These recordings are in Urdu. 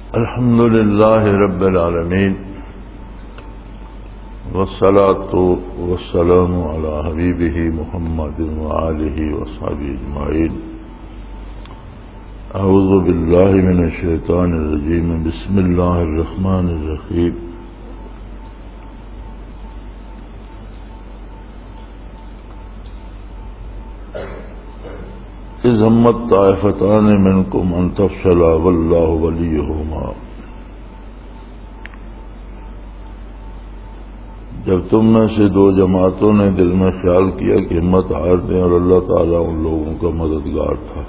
الحمد للہ رب العالمین والصلاة والسلام علی حبیبہ محمد وآلہ وصحبہ اجمعین. اعوذ باللہ من الشیطان الرجیم. بسم اللہ الرحمن الرحیم. اذ همت طائفتان منکم ان تفشلا واللہ ولیہما. جب تم میں سے دو جماعتوں نے دل میں خیال کیا کہ ہمت ہار دیں اور اللہ تعالیٰ ان لوگوں کا مددگار تھا.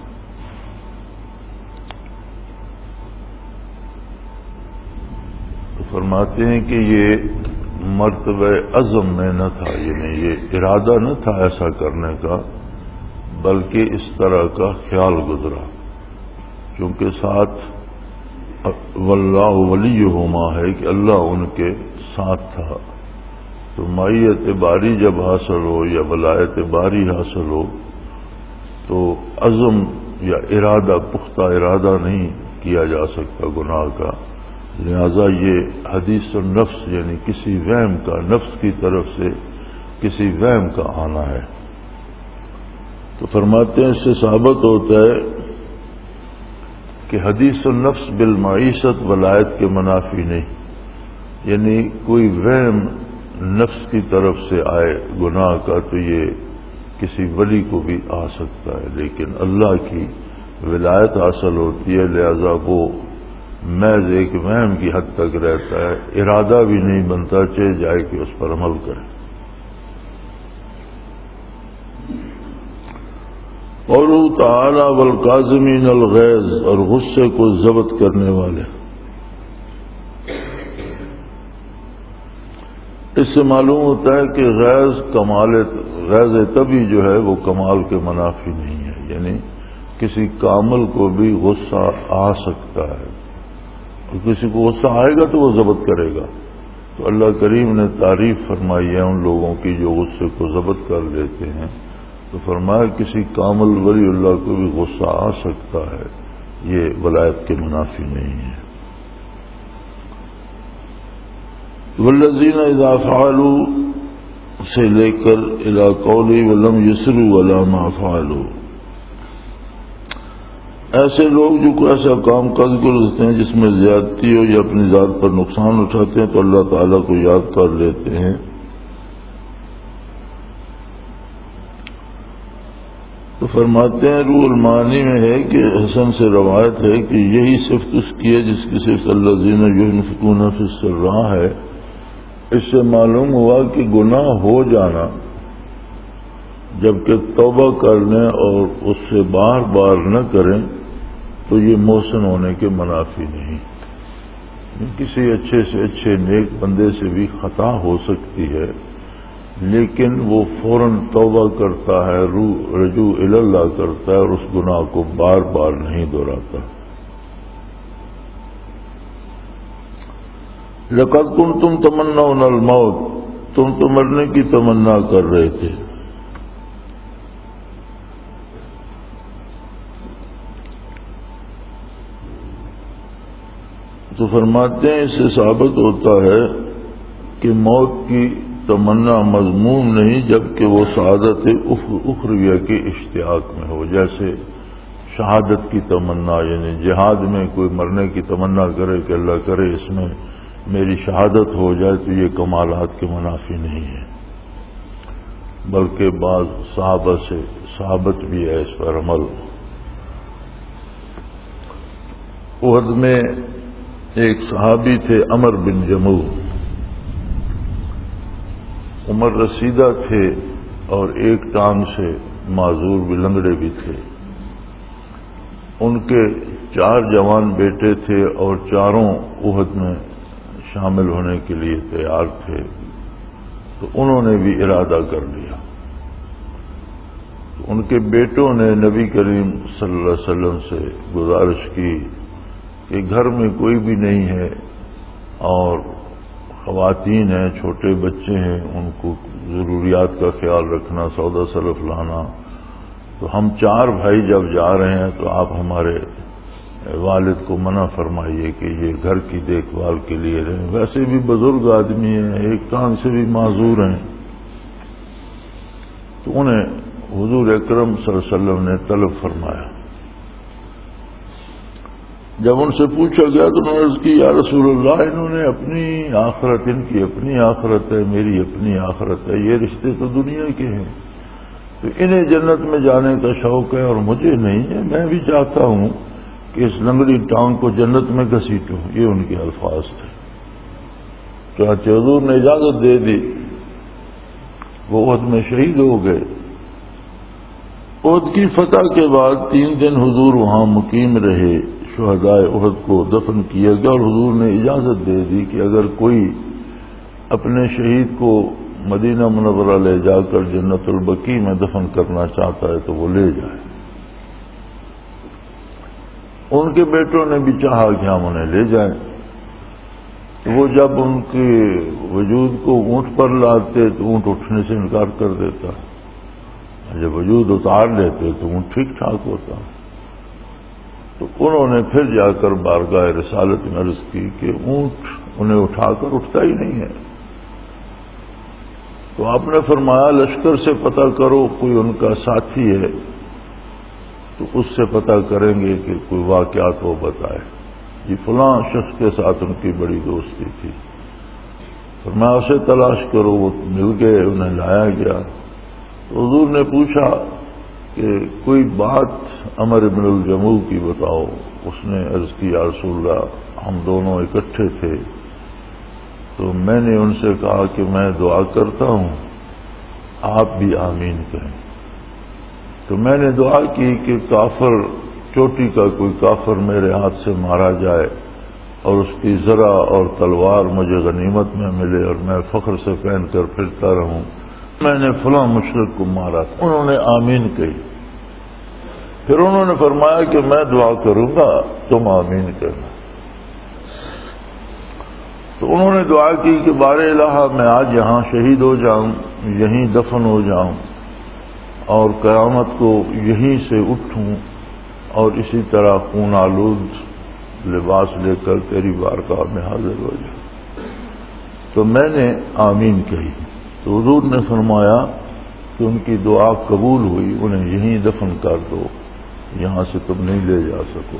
تو فرماتے ہیں کہ یہ مرتبہ عزم میں نہ تھا، یعنی یہ ارادہ نہ تھا ایسا کرنے کا، بلکہ اس طرح کا خیال گزرا. چونکہ ساتھ واللہ ولیہما ہے کہ اللہ ان کے ساتھ تھا، تو معیت باری جب حاصل ہو یا ولایت باری حاصل ہو تو عزم یا ارادہ، پختہ ارادہ نہیں کیا جا سکتا گناہ کا. لہذا یہ حدیث النفس یعنی کسی وہم کا، نفس کی طرف سے کسی وہم کا آنا ہے. تو فرماتے ہیں اس سے ثابت ہوتا ہے کہ حدیث النفس بالمعیشت ولایت کے منافی نہیں، یعنی کوئی وہم نفس کی طرف سے آئے گناہ کا تو یہ کسی ولی کو بھی آ سکتا ہے، لیکن اللہ کی ولایت حاصل ہوتی ہے. لہذا وہ محض ایک وہم کی حد تک رہتا ہے، ارادہ بھی نہیں بنتا چاہے جائے کہ اس پر عمل کرے. قوله تعالی والکاظمین الغیظ، اور غصے کو ضبط کرنے والے. اس سے معلوم ہوتا ہے کہ غیظ طبی جو ہے وہ کمال کے منافی نہیں ہے، یعنی کسی کامل کو بھی غصہ آ سکتا ہے، اور کسی کو غصہ آئے گا تو وہ ضبط کرے گا. تو اللہ کریم نے تعریف فرمائی ہے ان لوگوں کی جو غصے کو ضبط کر لیتے ہیں. تو فرمایا کسی کامل ولی اللہ کو بھی غصہ آ سکتا ہے، یہ ولایت کے منافی نہیں ہے. والذین اذا فعلوا سے لے کر الی قولی ولم یسروا علی ما فعلوا، ایسے لوگ جو کوئی ایسا کام کرتے ہیں جس میں زیادتی ہو یا اپنی ذات پر نقصان اٹھاتے ہیں تو اللہ تعالیٰ کو یاد کر لیتے ہیں. تو فرماتے ہیں روح المعانی میں ہے کہ حسن سے روایت ہے کہ یہی صفت اس کی ہے جس کی صفت الذین ينفقون فی السراء ہے. اس سے معلوم ہوا کہ گناہ ہو جانا جبکہ توبہ کرنے اور اس سے بار بار نہ کریں تو یہ محسن ہونے کے منافی نہیں. کسی اچھے سے اچھے نیک بندے سے بھی خطا ہو سکتی ہے، لیکن وہ فوراً توبہ کرتا ہے، رجوع الی اللہ کرتا ہے اور اس گناہ کو بار بار نہیں دہراتا. لقد کنتم تمنون الموت، تم تو مرنے کی تمنا کر رہے تھے. تو فرماتے ہیں اس سے ثابت ہوتا ہے کہ موت کی تمنا مذموم نہیں جبکہ وہ سعادت اخرویہ کے اشتیاق میں ہو. جیسے شہادت کی تمنا، یعنی جہاد میں کوئی مرنے کی تمنا کرے کہ اللہ کرے اس میں میری شہادت ہو جائے، تو یہ کمالات کے منافی نہیں ہے، بلکہ بعض صحابہ سے صحابت بھی ہے اس پر عمل. احد میں ایک صحابی تھے عمر بن جموح، عمر رسیدہ تھے اور ایک ٹانگ سے معذور بھی، لنگڑے بھی تھے. ان کے 4 جوان بیٹے تھے اور چاروں احد میں شامل ہونے کے لیے تیار تھے. تو انہوں نے بھی ارادہ کر لیا. تو ان کے بیٹوں نے نبی کریم صلی اللہ علیہ وسلم سے گزارش کی کہ گھر میں کوئی بھی نہیں ہے اور خواتین ہیں، چھوٹے بچے ہیں، ان کو ضروریات کا خیال رکھنا، سودا سلف لانا. تو ہم 4 بھائی جب جا رہے ہیں تو آپ ہمارے والد کو منع فرمائیے کہ یہ گھر کی دیکھ بھال کے لیے رہیں، ویسے بھی بزرگ آدمی ہیں، ایک کان سے بھی معذور ہیں، تو انہیں حضور اکرم صلی اللہ علیہ وسلم نے طلب فرمایا۔ جب ان سے پوچھا گیا تو انہوں نے عرض کی یا رسول اللہ، انہوں نے اپنی آخرت، ان کی اپنی آخرت ہے، میری اپنی آخرت ہے، یہ رشتے تو دنیا کے ہیں، تو انہیں جنت میں جانے کا شوق ہے اور مجھے نہیں ہے، میں بھی چاہتا ہوں کہ اس لنگڑی ٹانگ کو جنت میں گھسیٹوں، یہ ان کے الفاظ تھے۔ چنانچہ حضور نے اجازت دے دی، وہ احد میں شہید ہو گئے۔ احد کی فتح کے بعد 3 دن حضور وہاں مقیم رہے، شہدائے احد کو دفن کیا گیا، اور حضور نے اجازت دے دی کہ اگر کوئی اپنے شہید کو مدینہ منورہ لے جا کر جنت البقیع میں دفن کرنا چاہتا ہے تو وہ لے جائے۔ ان کے بیٹوں نے بھی چاہا کہ ہم انہیں لے جائیں، تو وہ جب ان کے وجود کو اونٹ پر لاتے تو اونٹ اٹھنے سے انکار کر دیتا، جب وجود اتار لیتے تو اونٹ ٹھیک ٹھاک ہوتا۔ تو انہوں نے پھر جا کر بارگاہ رسالت میں عرض کی کہ اونٹ انہیں اٹھا کر اٹھتا ہی نہیں ہے۔ تو آپ نے فرمایا لشکر سے پتہ کرو کوئی ان کا ساتھی ہے تو اس سے پتہ کریں گے کہ کوئی واقعات وہ بتائے، جی فلاں شخص کے ساتھ ان کی بڑی دوستی تھی، فرمایا اسے تلاش کرو۔ وہ مل گئے، انہیں لایا گیا۔ تو حضور نے پوچھا کہ کوئی بات عمر بن الجموع کی بتاؤ۔ اس نے عرض کی یا رسول اللہ، ہم دونوں اکٹھے تھے تو میں نے ان سے کہا کہ میں دعا کرتا ہوں، آپ بھی آمین کہیں۔ تو میں نے دعا کی کہ کافر، چوٹی کا کوئی کافر میرے ہاتھ سے مارا جائے اور اس کی زرہ اور تلوار مجھے غنیمت میں ملے اور میں فخر سے پہن کر پھرتا رہوں، میں نے فلاں مشرک کو مارا تھا۔ انہوں نے آمین کہی۔ پھر انہوں نے فرمایا کہ میں دعا کروں گا، تم آمین کہنا۔ تو انہوں نے دعا کی کہ بار الہ میں آج یہاں شہید ہو جاؤں، یہیں دفن ہو جاؤں اور قیامت کو یہیں سے اٹھوں اور اسی طرح خون آلود لباس لے کر تیری بارگاہ میں حاضر ہو جاؤں۔ تو میں نے آمین کہی۔ تو حضور نے فرمایا کہ ان کی دعا قبول ہوئی، انہیں یہیں دفن کر دو، یہاں سے تم نہیں لے جا سکو۔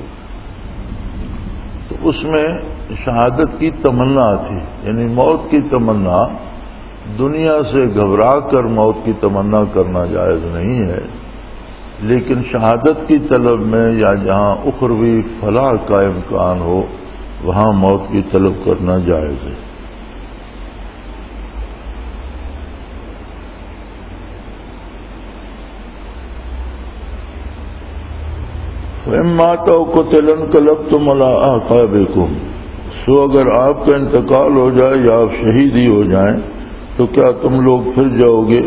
تو اس میں شہادت کی تمنا تھی، یعنی موت کی تمنا۔ دنیا سے گھبرا کر موت کی تمنا کرنا جائز نہیں ہے، لیکن شہادت کی طلب میں یا جہاں اخروی فلاح کا امکان ہو وہاں موت کی طلب کرنا جائز ہے۔ وَإِمَّا تَوْقَتِلَ انْقَلَبْتُمْ عَلَىٰ أَعْقَابِكُمْ، سو اگر آپ کا انتقال ہو جائے یا آپ شہید ہی ہو جائیں تو کیا تم لوگ پھر جاؤ گے؟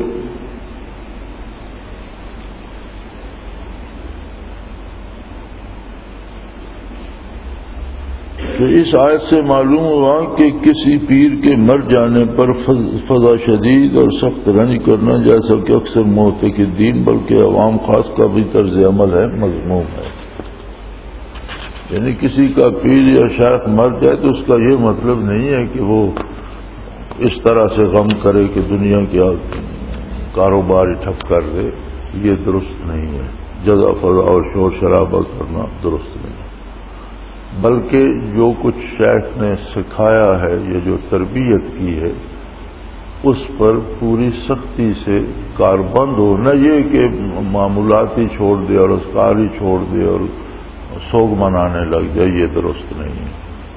تو اس آیت سے معلوم ہوا کہ کسی پیر کے مر جانے پر فضا شدید اور سخت رنج کرنا، جیسا کہ اکثر معتقدین بلکہ عوام خاص کا بھی طرز عمل ہے، مذموم ہے۔ یعنی کسی کا پیر یا شیخ مر جائے تو اس کا یہ مطلب نہیں ہے کہ وہ اس طرح سے غم کرے کہ دنیا کا کاروبار ہی ٹھپ کر دے، یہ درست نہیں ہے۔ جزا فضا اور شور شرابہ کرنا درست نہیں، بلکہ جو کچھ شیخ نے سکھایا ہے یا جو تربیت کی ہے اس پر پوری سختی سے کاربند ہو، نہ یہ کہ معمولات ہی چھوڑ دے اور اذکار ہی چھوڑ دے اور سوگ منانے لگ جائے، یہ درست نہیں ہے۔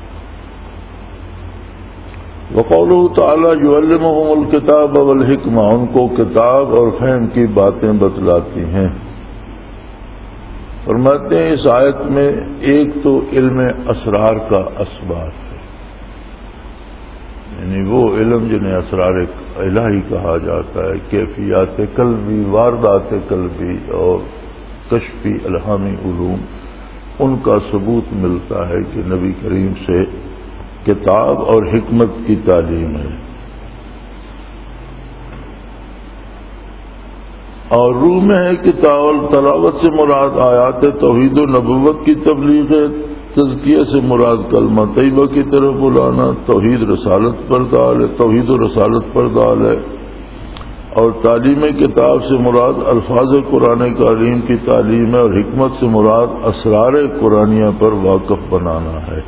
وقوله تعالی يعلمهم الكتاب والحکمہ، ان کو کتاب اور فہم کی باتیں بتلاتی ہیں۔ فرماتے ہیں اس آیت میں ایک تو علم اسرار کا اسباب ہے، یعنی وہ علم جنہیں اسرار الہی کہا جاتا ہے، کیفیات قلبی، واردات قلبی اور کشفی الہامی علوم، ان کا ثبوت ملتا ہے کہ نبی کریم سے کتاب اور حکمت کی تعلیم ہے۔ اور روح میں ہے کہ تلاوت سے مراد آیات توحید و نبوت کی تبلیغ ہے، تزکیہ سے مراد کلمہ طیبہ کی طرف بلانا، توحید رسالت پر دال ہے، توحید و رسالت پر دال ہے، اور تعلیم کتاب سے مراد الفاظ قرآن کریم کی تعلیم ہے، اور حکمت سے مراد اسرار قرآنیہ پر واقف بنانا ہے۔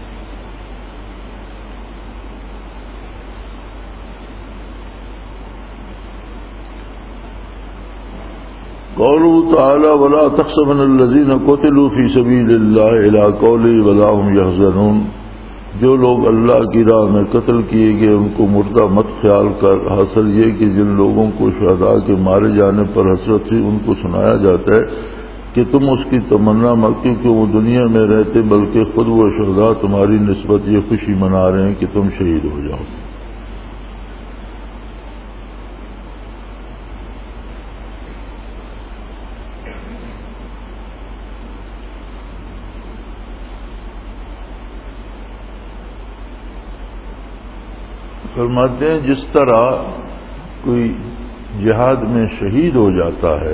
قوله تعالی ولا تحسبن الذين قتلوا في سبيل الله الى قوله ولا هم يحزنون، جو لوگ اللہ کی راہ میں قتل کیے گئے ان کو مردہ مت خیال کر، حاصل یہ کہ جن لوگوں کو شہداء کے مارے جانے پر حسرت تھی ان کو سنایا جاتا ہے کہ تم اس کی تمنا مت، کیونکہ وہ دنیا میں رہتے بلکہ خود وہ شہداء تمہاری نسبت یہ خوشی منا رہے ہیں کہ تم شہید ہو جاؤ۔ فرماتے ہیں جس طرح کوئی جہاد میں شہید ہو جاتا ہے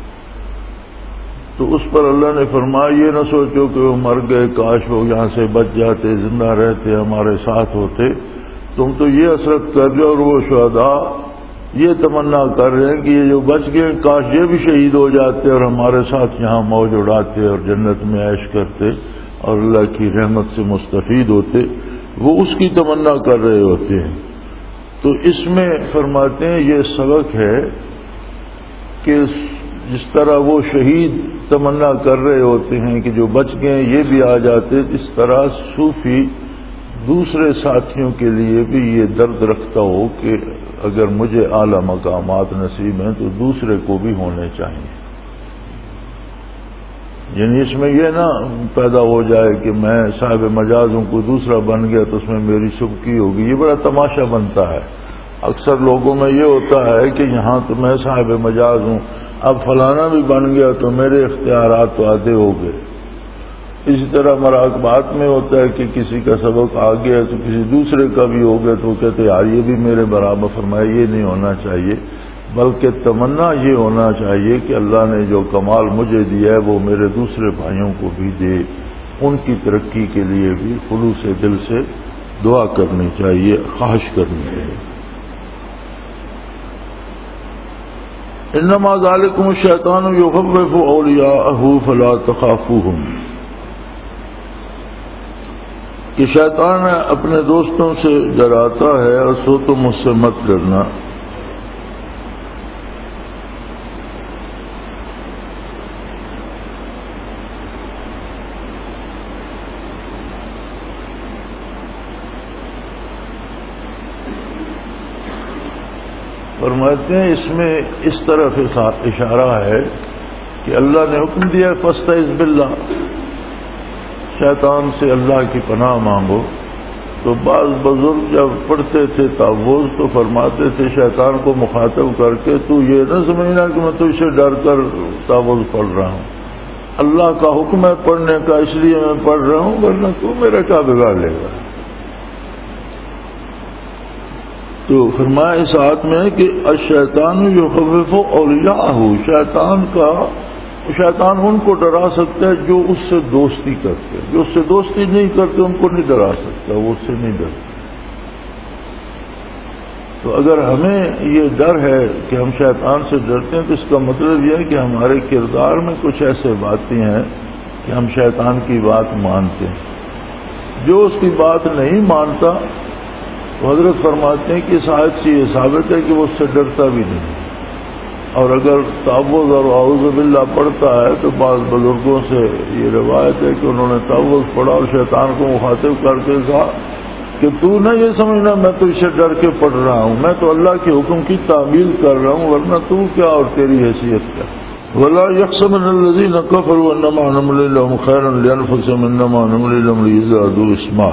تو اس پر اللہ نے فرمایا یہ نہ سوچو کہ وہ مر گئے، کاش وہ یہاں سے بچ جاتے، زندہ رہتے، ہمارے ساتھ ہوتے، تم تو یہ حسرت کر رہے اور وہ شہداء یہ تمنا کر رہے ہیں کہ یہ جو بچ گئے کاش یہ بھی شہید ہو جاتے اور ہمارے ساتھ یہاں موج اڑاتے اور جنت میں عیش کرتے اور اللہ کی رحمت سے مستفید ہوتے، وہ اس کی تمنا کر رہے ہوتے ہیں۔ تو اس میں فرماتے ہیں یہ سبق ہے کہ جس طرح وہ شہید تمنا کر رہے ہوتے ہیں کہ جو بچ گئے یہ بھی آ جاتے، اس طرح صوفی دوسرے ساتھیوں کے لیے بھی یہ درد رکھتا ہو کہ اگر مجھے اعلی مقامات نصیب ہیں تو دوسرے کو بھی ہونے چاہیے۔ یعنی اس میں یہ نہ پیدا ہو جائے کہ میں صاحب مجاز ہوں، کوئی دوسرا بن گیا تو اس میں میری سبکی ہوگی، یہ بڑا تماشا بنتا ہے۔ اکثر لوگوں میں یہ ہوتا ہے کہ یہاں تو میں صاحب مجاز ہوں، اب فلانا بھی بن گیا تو میرے اختیارات تو آدھے ہو گئے۔ اسی طرح مراقبات میں ہوتا ہے کہ کسی کا سبق آ گیا تو کسی دوسرے کا بھی ہو گیا تو وہ کہتے یار یہ بھی میرے برابر فرمایا، یہ نہیں ہونا چاہیے، بلکہ تمنا یہ ہونا چاہیے کہ اللہ نے جو کمال مجھے دیا ہے وہ میرے دوسرے بھائیوں کو بھی دے، ان کی ترقی کے لیے بھی خلوص دل سے دعا کرنی چاہیے، خواہش کرنی چاہیے۔ انما ذالکم الشیطان یخوف اولیاءہ فلا تخافوہم، کہ شیطان اپنے دوستوں سے ڈراتا ہے اور سو تم اس سے مت ڈرنا۔ فرماتے ہیں اس میں اس طرف اشارہ ہے کہ اللہ نے حکم دیا فاستعذ باللہ، شیطان سے اللہ کی پناہ مانگو۔ تو بعض بزرگ جب پڑھتے تھے تعوذ تو فرماتے تھے شیطان کو مخاطب کر کے تو یہ نہ سمجھنا کہ میں تجھ سے ڈر کر تعوذ پڑھ رہا ہوں، اللہ کا حکم ہے پڑھنے کا اس لیے میں پڑھ رہا ہوں، ورنہ تو میرا کیا بگاڑ لے گا۔ تو فرمایا اس آیت میں کہ الشیطان یخوف اولیاءہ، شیطان ان کو ڈرا سکتا ہے جو اس سے دوستی کرتے ہیں، جو اس سے دوستی نہیں کرتے ان کو نہیں ڈرا سکتا، وہ اس سے نہیں ڈرتے۔ تو اگر ہمیں یہ ڈر ہے کہ ہم شیطان سے ڈرتے ہیں تو اس کا مطلب یہ ہے کہ ہمارے کردار میں کچھ ایسے باتیں ہیں کہ ہم شیطان کی بات مانتے ہیں۔ جو اس کی بات نہیں مانتا تو حضرت فرماتے ہیں کہ اس آیت سے یہ ثابت ہے کہ وہ اس سے ڈرتا بھی نہیں، اور اگر تعوذ اور اعوذ باللہ پڑھتا ہے تو بعض بزرگوں سے یہ روایت ہے کہ انہوں نے تعوذ پڑھا اور شیطان کو مخاطب کر کے کہا کہ تو نہ یہ سمجھنا میں تو اسے ڈر کے پڑھ رہا ہوں، میں تو اللہ کے حکم کی تعمیل کر رہا ہوں، ورنہ تو کیا اور تیری حیثیت کیا۔ وَلَا يَحْسَبَنَّ الَّذِينَ كَفَرُوا أَنَّمَا نُمْلِي لَهُمْ خَيْرٌ لِأَنفُسِهِمْ إِنَّمَا نُمْلِي لَهُمْ لِيَزْدَادُوا إِثْمًا،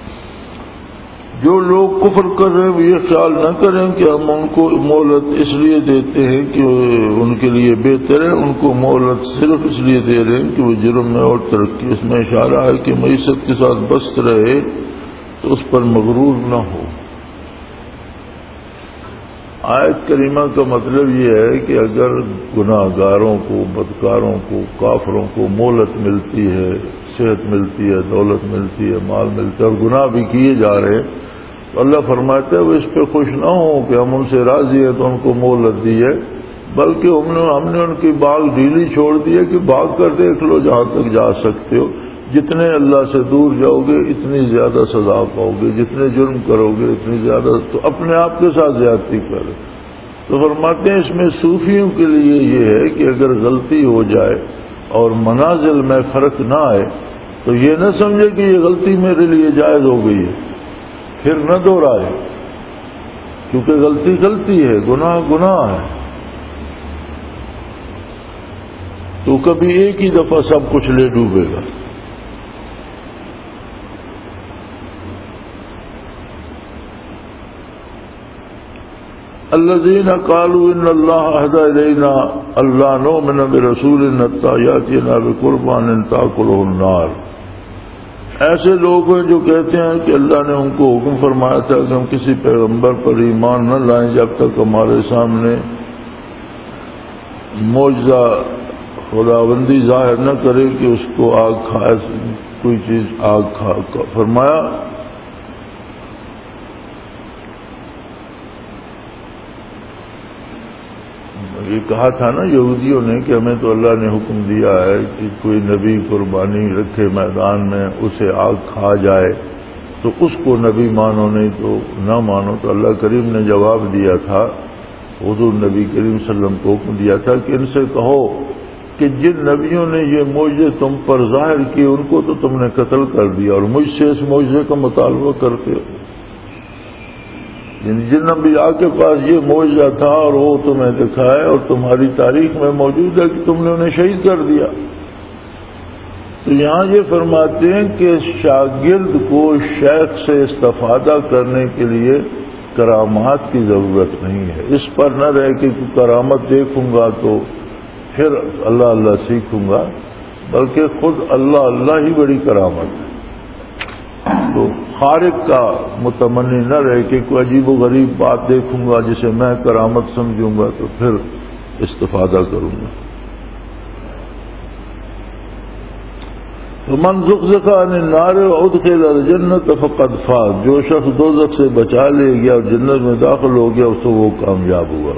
جو لوگ کفر کر رہے ہیں وہ یہ خیال نہ کریں کہ ہم ان کو مہلت اس لیے دیتے ہیں کہ ان کے لیے بہتر ہے، ان کو مہلت صرف اس لیے دے رہے ہیں کہ وہ جرم میں اور ترقی۔ اس میں اشارہ ہے کہ معیشت کے ساتھ بست رہے تو اس پر مغرور نہ ہو۔ آیت کریمہ کا مطلب یہ ہے کہ اگر گناہ گاروں کو، بدکاروں کو، کافروں کو مہلت ملتی ہے، صحت ملتی ہے، دولت ملتی ہے، مال ملتا ہے اور گناہ بھی کیے جا رہے ہیں، تو اللہ فرماتا ہے وہ اس پہ خوش نہ ہوں کہ ہم ان سے راضی ہیں تو ان کو مہلت دی ہے، بلکہ ہم نے ان کی بال ڈھیلی چھوڑ دی ہے کہ بھاگ کر دیکھ لو جہاں تک جا سکتے ہو، جتنے اللہ سے دور جاؤ گے اتنی زیادہ سزا پاؤ گے، جتنے جرم کرو گے اتنی زیادہ، تو اپنے آپ کے ساتھ زیادتی کرو۔ تو فرماتے ہیں اس میں صوفیوں کے لیے یہ ہے کہ اگر غلطی ہو جائے اور منازل میں فرق نہ آئے تو یہ نہ سمجھے کہ یہ غلطی میرے لیے جائز ہو گئی ہے، پھر نہ دہرائے، کیونکہ غلطی غلطی ہے، گناہ گناہ ہے، تو کبھی ایک ہی دفعہ سب کچھ لے ڈوبے گا۔ الذين قالوا ان الله اهدى الينا الا نؤمن برسول حتى ياتينا بقربان تاكله النار، ایسے لوگ ہیں جو کہتے ہیں کہ اللہ نے ان کو حکم فرمایا تھا کہ ہم کسی پیغمبر پر ایمان نہ لائیں جب تک ہمارے سامنے معجزہ خداوندی ظاہر نہ کرے کہ اس کو آگ کھائے، کوئی چیز آگ کھا۔ فرمایا یہ کہا تھا نا یہودیوں نے کہ ہمیں تو اللہ نے حکم دیا ہے کہ کوئی نبی قربانی رکھے میدان میں، اسے آگ کھا جائے تو اس کو نبی مانو، نہیں تو نہ مانو۔ تو اللہ کریم نے جواب دیا تھا، حضور نبی کریم صلی اللہ علیہ وسلم کو حکم دیا تھا کہ ان سے کہو کہ جن نبیوں نے یہ معجزے تم پر ظاہر کیے ان کو تو تم نے قتل کر دیا اور مجھ سے اس معجزے کا مطالبہ کرتے ہو، یعنی جن انبیاء کے پاس یہ معجزہ تھا اور وہ تمہیں دکھائے اور تمہاری تاریخ میں موجود ہے کہ تم نے انہیں شہید کر دیا۔ تو یہاں یہ فرماتے ہیں کہ شاگرد کو شیخ سے استفادہ کرنے کے لیے کرامات کی ضرورت نہیں ہے، اس پر نہ رہے کہ کرامت دیکھوں گا تو پھر اللہ اللہ سیکھوں گا، بلکہ خود اللہ اللہ ہی بڑی کرامت ہے۔ تو خارق کا متمنی نہ رہے کہ کوئی عجیب و غریب بات دیکھوں گا جسے میں کرامت سمجھوں گا تو پھر استفادہ کروں گا۔ فمن زحزح عن النار وادخل الجنة فقد فاز، جو شخص دوزخ سے بچا لے گیا اور جنت میں داخل ہو گیا تو وہ کامیاب ہوا۔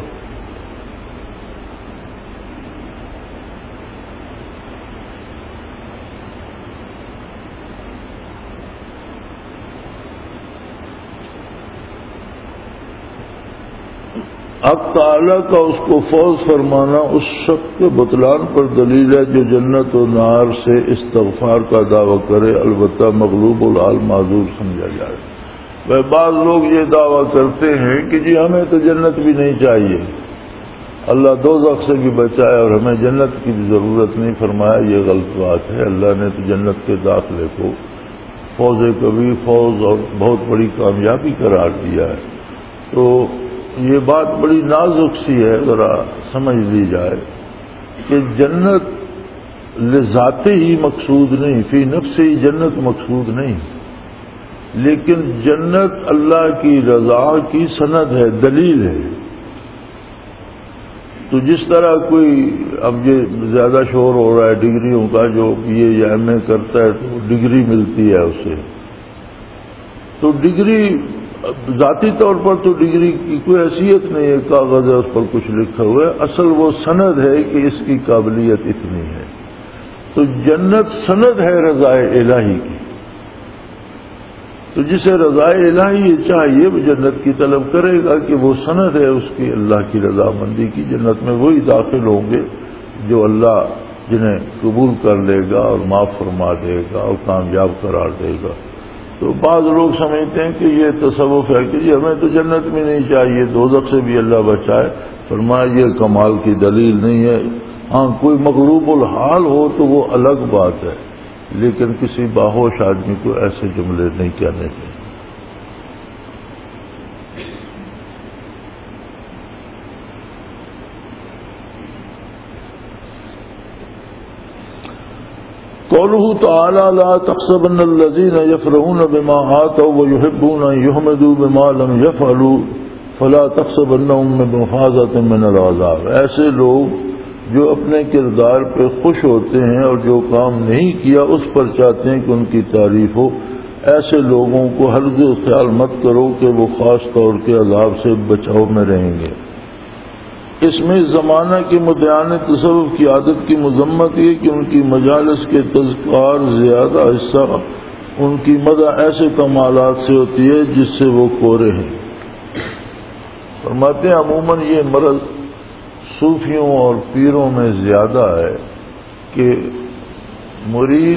اب تعالیٰ کا اس کو فوز فرمانا اس شخص کے بطلان پر دلیل ہے جو جنت و نار سے استغفار کا دعویٰ کرے، البتہ مغلوب الحال معذور سمجھا جائے۔ وہ بعض لوگ یہ دعویٰ کرتے ہیں کہ جی ہمیں تو جنت بھی نہیں چاہیے، اللہ دوزخ سے بھی بچائے اور ہمیں جنت کی بھی ضرورت نہیں، فرمایا یہ غلط بات ہے۔ اللہ نے تو جنت کے داخلے کو فوز کبیر، فوز اور بہت بڑی کامیابی قرار دیا ہے۔ تو یہ بات بڑی نازک سی ہے، ذرا سمجھ لی جائے کہ جنت لذات ہی مقصود نہیں، فی نفس ہی جنت مقصود نہیں، لیکن جنت اللہ کی رضا کی سند ہے، دلیل ہے۔ تو جس طرح کوئی اب یہ زیادہ شور ہو رہا ہے ڈگریوں کا، جو یہ ایم اے کرتا ہے تو ڈگری ملتی ہے اسے، تو ڈگری ذاتی طور پر تو ڈگری کی کوئی حیثیت نہیں ہے، کاغذ ہے اس پر کچھ لکھا ہوا ہے، اصل وہ سند ہے کہ اس کی قابلیت اتنی ہے۔ تو جنت سند ہے رضا الہی کی، تو جسے رضا الہی چاہیے وہ جنت کی طلب کرے گا کہ وہ سند ہے اس کی اللہ کی رضامندی کی۔ جنت میں وہی داخل ہوں گے جو اللہ جنہیں قبول کر لے گا اور معاف فرما دے گا اور کامیاب قرار دے گا۔ تو بعض لوگ سمجھتے ہیں کہ یہ تصوف ہے کہ ہمیں تو جنت میں نہیں چاہیے، دوزخ سے بھی اللہ بچائے، فرمایا یہ کمال کی دلیل نہیں ہے۔ ہاں کوئی مغلوب الحال ہو تو وہ الگ بات ہے، لیکن کسی باہوش آدمی کو ایسے جملے نہیں کہنے چاہیے۔ قوله تعالى لا تحسبن الذين يفرحون بما آتوا ويحبون أن يحمدوا بما لم يفعلوا فلا تحسبنهم بمفازة من العذاب، ایسے لوگ جو اپنے کردار پہ خوش ہوتے ہیں اور جو کام نہیں کیا اس پر چاہتے ہیں کہ ان کی تعریف ہو، ایسے لوگوں کو ہرگز خیال مت کرو کہ وہ خاص طور کے عذاب سے بچاؤ میں رہیں گے۔ اس میں زمانہ کی مدعیان تصوف کی عادت کی مذمت یہ کہ ان کی مجالس کے تذکار زیادہ حصہ ان کی مدح ایسے کمالات سے ہوتی ہے جس سے وہ کورے ہیں۔ فرماتے ہیں عموماً یہ مرض صوفیوں اور پیروں میں زیادہ ہے کہ مرید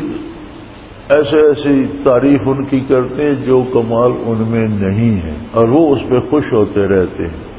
ایسی تعریف ان کی کرتے ہیں جو کمال ان میں نہیں ہے اور وہ اس پہ خوش ہوتے رہتے ہیں۔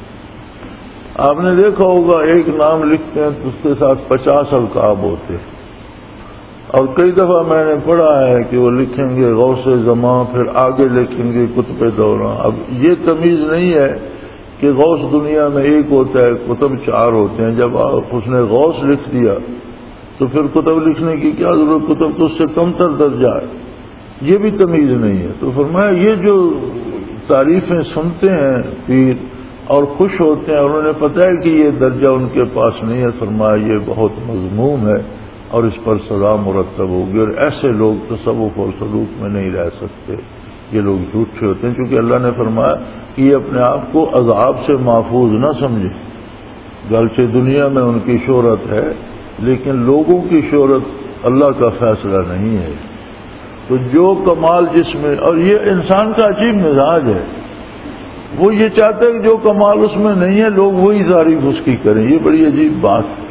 آپ نے دیکھا ہوگا ایک نام لکھتے ہیں تو اس کے ساتھ 50 القاب ہوتے ہیں، اور کئی دفعہ میں نے پڑھا ہے کہ وہ لکھیں گے غوث زمان، پھر آگے لکھیں گے قطب دوران۔ اب یہ تمیز نہیں ہے کہ غوث دنیا میں ایک ہوتا ہے، کتب 4 ہوتے ہیں۔ جب اس نے غوث لکھ دیا تو پھر کتب لکھنے کی کیا ضرورت، کتب تو اس سے کم تر درجہ ہے، یہ بھی تمیز نہیں ہے۔ تو فرمایا یہ جو تعریفیں سنتے ہیں پیر اور خوش ہوتے ہیں اور انہیں پتہ ہے کہ یہ درجہ ان کے پاس نہیں ہے، فرمایا یہ بہت مذموم ہے اور اس پر سزا مرتب ہوگی، اور ایسے لوگ تصوف اور سلوک میں نہیں رہ سکتے، یہ لوگ جھوٹے ہوتے ہیں، کیونکہ اللہ نے فرمایا کہ یہ اپنے آپ کو عذاب سے محفوظ نہ سمجھے۔ گرچہ دنیا میں ان کی شہرت ہے لیکن لوگوں کی شہرت اللہ کا فیصلہ نہیں ہے۔ تو جو کمال جس میں، اور یہ انسان کا عجیب مزاج ہے، وہ یہ چاہتا ہے کہ جو کمال اس میں نہیں ہے لوگ وہی تعریف اس کی کریں۔ یہ بڑی عجیب بات ہے۔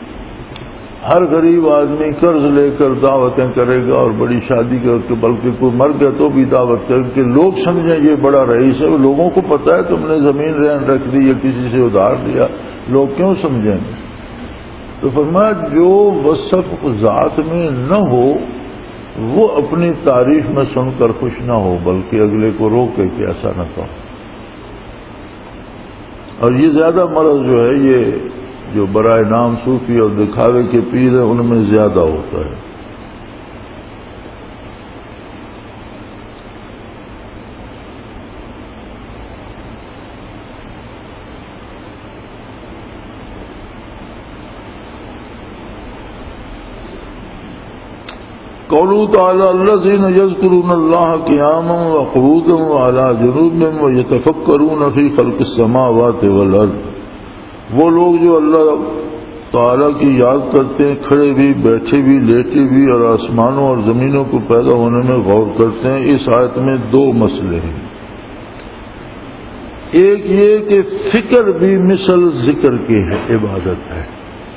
ہر غریب آدمی قرض لے کر دعوتیں کرے گا اور بڑی شادی کر کے، بلکہ کوئی مر گیا تو بھی دعوت کرے کہ لوگ سمجھیں یہ بڑا رئیس ہے۔ لوگوں کو پتہ ہے تم نے زمین رہن رکھ دی یا کسی سے ادھار لیا، لوگ کیوں سمجھیں گے؟ تو فرمایا جو وصف ذات میں نہ ہو وہ اپنی تعریف میں سن کر خوش نہ ہو، بلکہ اگلے کو روکے کہ ایسا نہ کہو۔ اور یہ زیادہ مرض جو ہے یہ جو برائے نام صوفی اور دکھاوے کے پیر ہیں ان میں زیادہ ہوتا ہے۔ قوله تعالى الذين يذكرون الله قياما وقعودا وعلى جنوبهم ويتفكرون في خلق السماوات والارض، وہ لوگ جو اللہ تعالیٰ کی یاد کرتے ہیں کھڑے بھی، بیٹھے بھی، لیٹے بھی، اور آسمانوں اور زمینوں کو پیدا ہونے میں غور کرتے ہیں۔ اس آیت میں 2 مسئلے ہیں۔ ایک یہ کہ فکر بھی مثل ذکر کی ہے، عبادت ہے،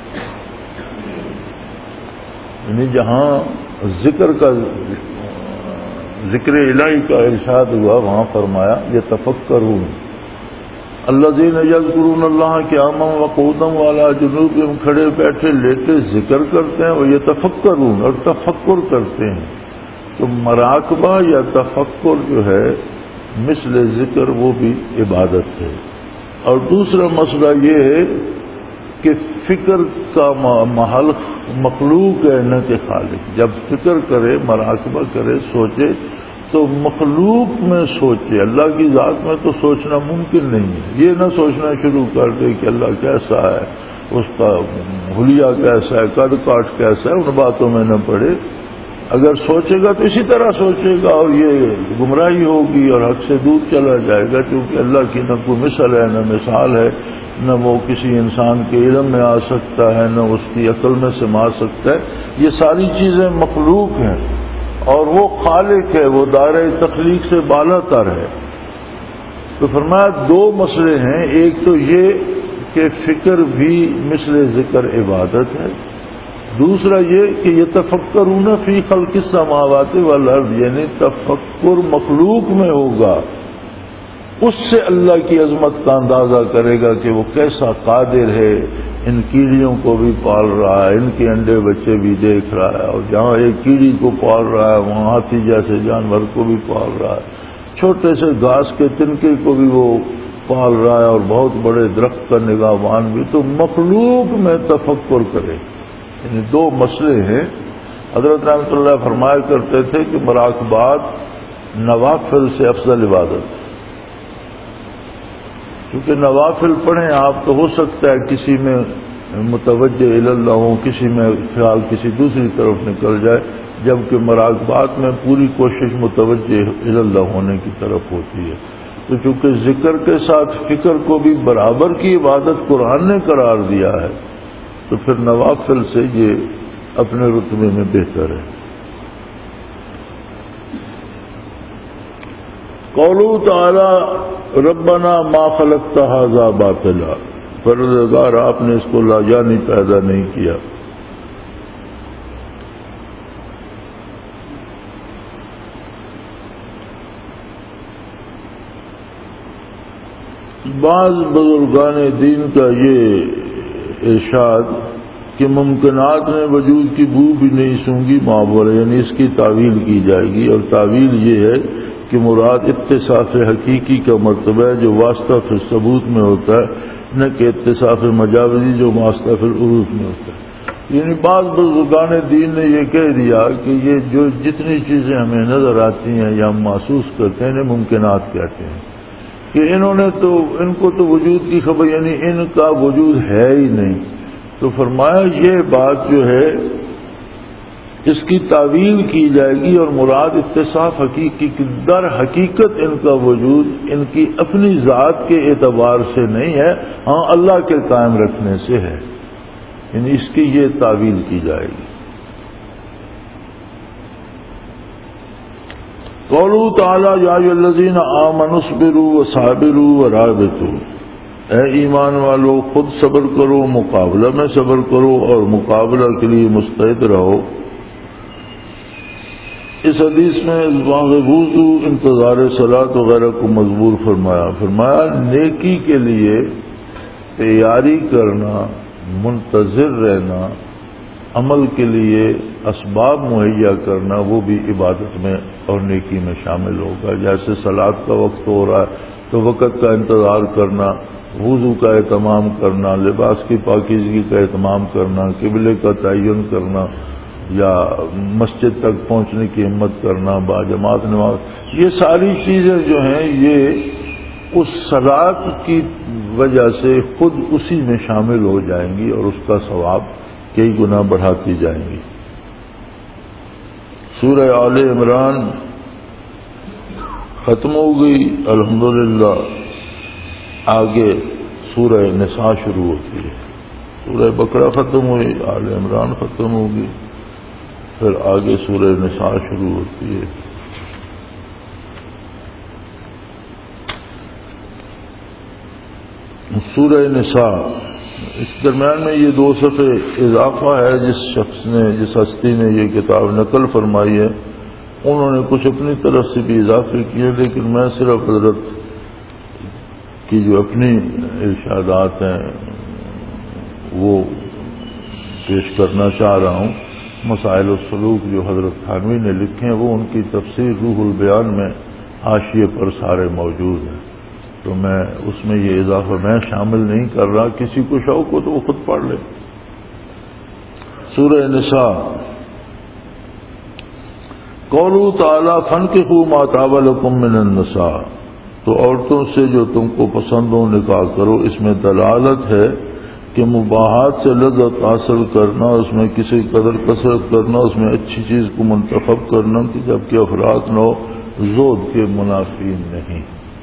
یعنی جہاں ذکر کا ذکر الہی کا ارشاد ہوا وہاں فرمایا یتفکرون الذین یذکرون اللہ قیاما وقعودا وعلی جنوبہم، کھڑے بیٹھے لیٹے ذکر کرتے ہیں، اور یتفکرون اور تفکر کرتے ہیں۔ تو مراقبہ یا تفکر جو ہے مثل ذکر وہ بھی عبادت ہے۔ اور دوسرا مسئلہ یہ ہے کہ فکر کا محل مخلوق ہے نہ کہ خالق۔ جب فکر کرے، مراقبہ کرے، سوچے تو مخلوق میں سوچے، اللہ کی ذات میں تو سوچنا ممکن نہیں ہے۔ یہ نہ سوچنا شروع کر دے کہ اللہ کیسا ہے، اس کا حلیہ کیسا ہے، قد کاٹ کیسا ہے، ان باتوں میں نہ پڑے۔ اگر سوچے گا تو اسی طرح سوچے گا اور یہ گمراہی ہوگی اور حق سے دور چلا جائے گا، کیونکہ اللہ کی نہ کوئی مثل ہے نہ مثال ہے، نہ وہ کسی انسان کے علم میں آ سکتا ہے نہ اس کی عقل میں سما سکتا ہے۔ یہ ساری چیزیں مخلوق ہیں اور وہ خالق ہے، وہ دائرہ تخلیق سے بالا تر ہے۔ تو فرمایا 2 مسئلے ہیں، ایک تو یہ کہ فکر بھی مثل ذکر عبادت ہے، دوسرا یہ کہ یتفکرون فی خلق السماوات والارض، یعنی تفکر مخلوق میں ہوگا، اس سے اللہ کی عظمت کا اندازہ کرے گا کہ وہ کیسا قادر ہے، ان کیڑیوں کو بھی پال رہا ہے، ان کے انڈے بچے بھی دیکھ رہا ہے، اور جہاں ایک کیڑی کو پال رہا ہے وہاں ہاتھی جیسے جانور کو بھی پال رہا ہے، چھوٹے سے گھاس کے تنکے کو بھی وہ پال رہا ہے، اور بہت بڑے درخت کا نگہبان بھی۔ تو مخلوق میں تفکر کرے، یعنی 2 مسئلے ہیں۔ حضرت رحمۃ اللہ فرمایا کرتے تھے کہ مراقبات نوافل سے افضل عبادت، کیونکہ نوافل پڑھیں آپ تو ہو سکتا ہے کسی میں متوجہ اللہ ہوں، کسی میں خیال کسی دوسری طرف نکل جائے، جبکہ مراقبات میں پوری کوشش متوجہ اللہ ہونے کی طرف ہوتی ہے۔ تو چونکہ ذکر کے ساتھ فکر کو بھی برابر کی عبادت قرآن نے قرار دیا ہے، تو پھر نوافل سے یہ اپنے رتبے میں بہتر ہے۔ قولہ تعالی ربنا ما خلقت ھذا باطلا، پروردگار آپ نے اس کو لاجانی پیدا نہیں کیا۔ بعض بزرگان دین کا یہ ارشاد کہ ممکنات میں وجود کی بو بھی نہیں سونگی معول، یعنی اس کی تعویل کی جائے گی، اور تعویل یہ ہے کہ مراد اتصاف حقیقی کا مرتبہ ہے جو واسطہ فی ثبوت میں ہوتا ہے، نہ کہ اتصاف مجاوزی جو واسطہ فی العروف میں ہوتا ہے۔ یعنی بعض بزرگان دین نے یہ کہہ دیا کہ یہ جو جتنی چیزیں ہمیں نظر آتی ہیں یا ہم محسوس کرتے ہیں انہیں ممکنات کہتے ہیں، کہ ان کو تو وجود کی خبر، یعنی ان کا وجود ہے ہی نہیں۔ تو فرمایا یہ بات جو ہے اس کی تعویل کی جائے گی، اور مراد اتصاف حقیقی کی در حقیقت ان کا وجود ان کی اپنی ذات کے اعتبار سے نہیں ہے، ہاں اللہ کے قائم رکھنے سے ہے، یعنی اس کی یہ تعویل کی جائے گی۔ قولہ تعالی یا ایھا الذین آمنوا اصبروا وصابروا ورابطوا، اے ایمان والو خود صبر کرو، مقابلہ میں صبر کرو اور مقابلہ کے لیے مستعد رہو۔ اس حدیث میں وضو انتظار صلاۃ وغیرہ کو مجبور فرمایا نیکی کے لیے تیاری کرنا، منتظر رہنا، عمل کے لیے اسباب مہیا کرنا، وہ بھی عبادت میں اور نیکی میں شامل ہوگا۔ جیسے صلاۃ کا وقت ہو رہا ہے تو وقت کا انتظار کرنا، وضو کا اہتمام کرنا، لباس کی پاکیزگی کا اہتمام کرنا، قبلے کا تعین کرنا، یا مسجد تک پہنچنے کی ہمت کرنا، باجماعت نماز، یہ ساری چیزیں جو ہیں یہ اس صلاۃ کی وجہ سے خود اسی میں شامل ہو جائیں گی اور اس کا ثواب کئی گنا بڑھاتی جائیں گی۔ سورہ آل عمران ختم ہو گئی الحمدللہ، آگے سورہ نساء شروع ہوتی ہے۔ سورہ بقرہ ختم ہوئی، آل عمران ختم ہوگی، پھر آگے سورہ نساء شروع ہوتی ہے۔ سورہ نساء، اس درمیان میں یہ 2 صفحے اضافہ ہے۔ جس ہستی نے یہ کتاب نقل فرمائی ہے انہوں نے کچھ اپنی طرف سے بھی اضافے کیے، لیکن میں صرف حضرت کی جو اپنی ارشادات ہیں وہ پیش کرنا چاہ رہا ہوں۔ مسائل السلوک جو حضرت تھانوی نے لکھے ہیں وہ ان کی تفسیر روح البیان میں حاشیے پر سارے موجود ہیں، تو میں اس میں یہ اضافہ میں شامل نہیں کر رہا، کسی کو شوق ہو تو وہ خود پڑھ لے۔ سورہ نساء، قولہ تعالی فانکحوا ما طاب لکم من النساء، تو عورتوں سے جو تم کو پسند ہو نکاح کرو۔ اس میں دلالت ہے کہ مباحات سے لذت حاصل کرنا، اس میں کسی قدر کثرت کرنا، اس میں اچھی چیز کو منتخب کرنا کہ جبکہ افراط نہ ہو، زود کے منافی نہیں۔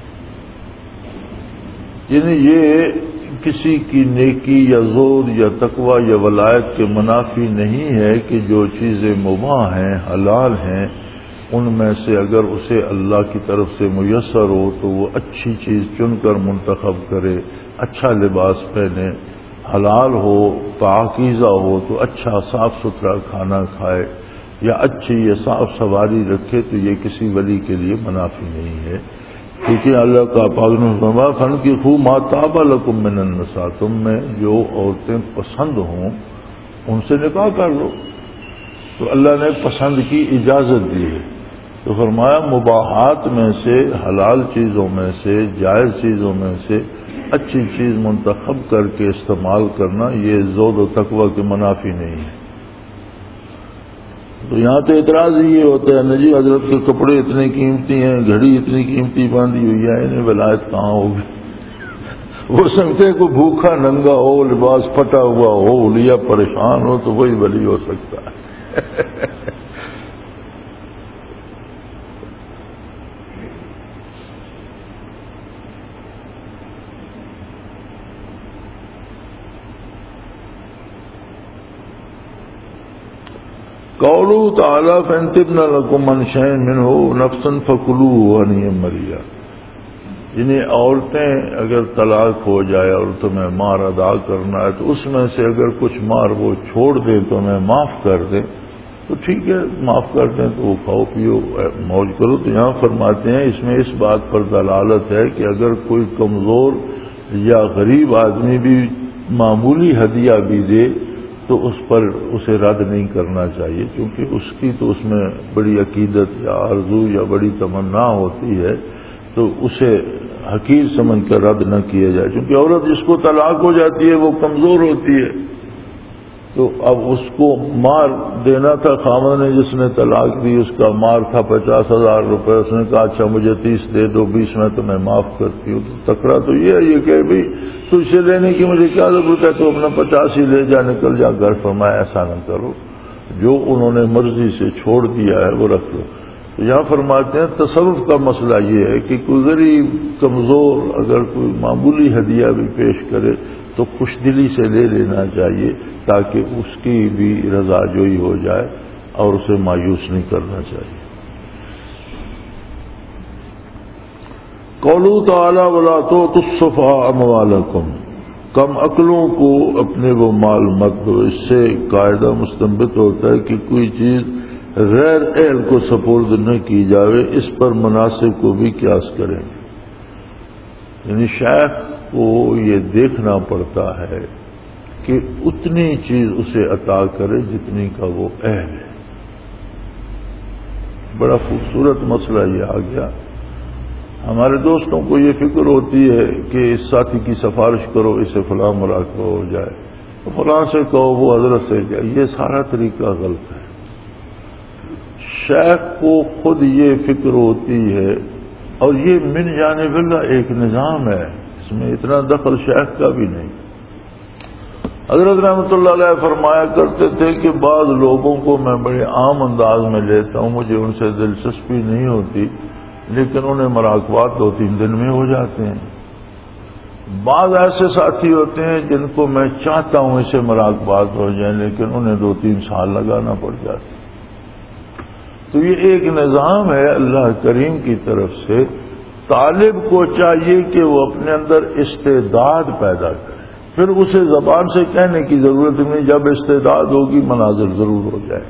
یعنی یہ کسی کی نیکی یا زود یا تقوی یا ولایت کے منافی نہیں ہے کہ جو چیزیں مباح ہیں، حلال ہیں، ان میں سے اگر اسے اللہ کی طرف سے میسر ہو تو وہ اچھی چیز چن کر منتخب کرے، اچھا لباس پہنے، حلال ہو، پاکیزہ ہو تو اچھا صاف ستھرا کھانا کھائے یا اچھی یا صاف سواری رکھے، تو یہ کسی ولی کے لیے منافی نہیں ہے، کیونکہ اللہ کا پاک نے فرمایا فانکحوا ما طاب لکم من النساء، تم میں جو عورتیں پسند ہوں ان سے نکاح کر لو۔ تو اللہ نے پسند کی اجازت دی ہے، تو فرمایا مباحات میں سے، حلال چیزوں میں سے، جائز چیزوں میں سے اچھی چیز منتخب کر کے استعمال کرنا، یہ زہد و تقوی کے منافی نہیں ہے۔ تو یہاں تو اعتراض یہ ہوتا ہے نا جی حضرت کے کپڑے اتنے قیمتی ہیں، گھڑی اتنی قیمتی باندھی ہوئی ہے، انہیں ولایت کہاں ہوگی؟ وہ سمجھتے کو بھوکا ننگا ہو، لباس پھٹا ہوا ہو یا پریشان ہو تو وہی ولی ہو سکتا ہے۔ قولوا تعالی فانتبنا لكم من شيء منه نفسا فكلوه هنيئا مريئا، یعنی عورتیں اگر طلاق ہو جائے اور تمہیں مہر ادا کرنا ہے تو اس میں سے اگر کچھ مہر وہ چھوڑ دیں تو میں معاف کر دیں تو ٹھیک ہے، معاف کر دیں تو وہ کھاؤ پیو موج کرو۔ تو یہاں فرماتے ہیں اس میں اس بات پر دلالت ہے کہ اگر کوئی کمزور یا غریب آدمی بھی معمولی ہدیہ بھی دے تو اس پر اسے رد نہیں کرنا چاہیے، کیونکہ اس کی تو اس میں بڑی عقیدت یا آرزو یا بڑی تمنا ہوتی ہے، تو اسے حقیر سمجھ کر رد نہ کیا جائے، کیونکہ عورت جس کو طلاق ہو جاتی ہے وہ کمزور ہوتی ہے، تو اب اس کو مار دینا تھا خاوند نے جس نے طلاق دی، اس کا مار تھا 50,000 روپے، اس نے کہا اچھا مجھے 30 دے دو، 20 میں تو میں معاف کرتی ہوں۔ تو تکڑا تو یہ ہے کہ بھائی تجھ سے لینے کی مجھے کیا ضرورت ہے، تو اپنا 50 ہی لے جا، نکل جا گھر۔ فرمایا ایسا نہ کرو، جو انہوں نے مرضی سے چھوڑ دیا ہے وہ رکھ لو۔ تو یہاں فرماتے ہیں تصرف کا مسئلہ یہ ہے کہ کوئی غریب کمزور اگر کوئی معمولی ہدیہ بھی پیش کرے تو خوش دلی سے لے لینا چاہیے تاکہ اس کی بھی رضا جوئی ہو جائے اور اسے مایوس نہیں کرنا چاہیے۔ قولوا تعالی ولا تؤتوا السفهاء اموالکم، کم عقلوں کو اپنے وہ مال مت دو۔ اس سے قاعدہ مستنبط ہوتا ہے کہ کوئی چیز غیر اہل کو سپرد نہ کی جاوے، اس پر مناسب کو بھی قیاس کریں، یعنی شیخ کو یہ دیکھنا پڑتا ہے کہ اتنی چیز اسے عطا کرے جتنی کا وہ اہل ہے۔ بڑا خوبصورت مسئلہ یہ آ گیا۔ ہمارے دوستوں کو یہ فکر ہوتی ہے کہ اس ساتھی کی سفارش کرو، اسے فلاں مراقبہ ہو جائے، تو فلاں سے کہو وہ حضرت سے جائے، یہ سارا طریقہ غلط ہے۔ شیخ کو خود یہ فکر ہوتی ہے، اور یہ من جانب اللہ ایک نظام ہے، اس میں اتنا دخل شیخ کا بھی نہیں۔ حضرت رحمۃ اللہ علیہ فرمایا کرتے تھے کہ بعض لوگوں کو میں بڑے عام انداز میں لیتا ہوں، مجھے ان سے دلچسپی نہیں ہوتی، لیکن انہیں مراقبات 2-3 دن میں ہو جاتے ہیں۔ بعض ایسے ساتھی ہوتے ہیں جن کو میں چاہتا ہوں اسے مراقبات ہو جائیں، لیکن انہیں 2-3 سال لگانا پڑ جاتا ہے۔ تو یہ ایک نظام ہے اللہ کریم کی طرف سے۔ طالب کو چاہیے کہ وہ اپنے اندر استعداد پیدا کرے، پھر اسے زبان سے کہنے کی ضرورت نہیں، جب استعداد ہوگی مناظر ضرور ہو جائے۔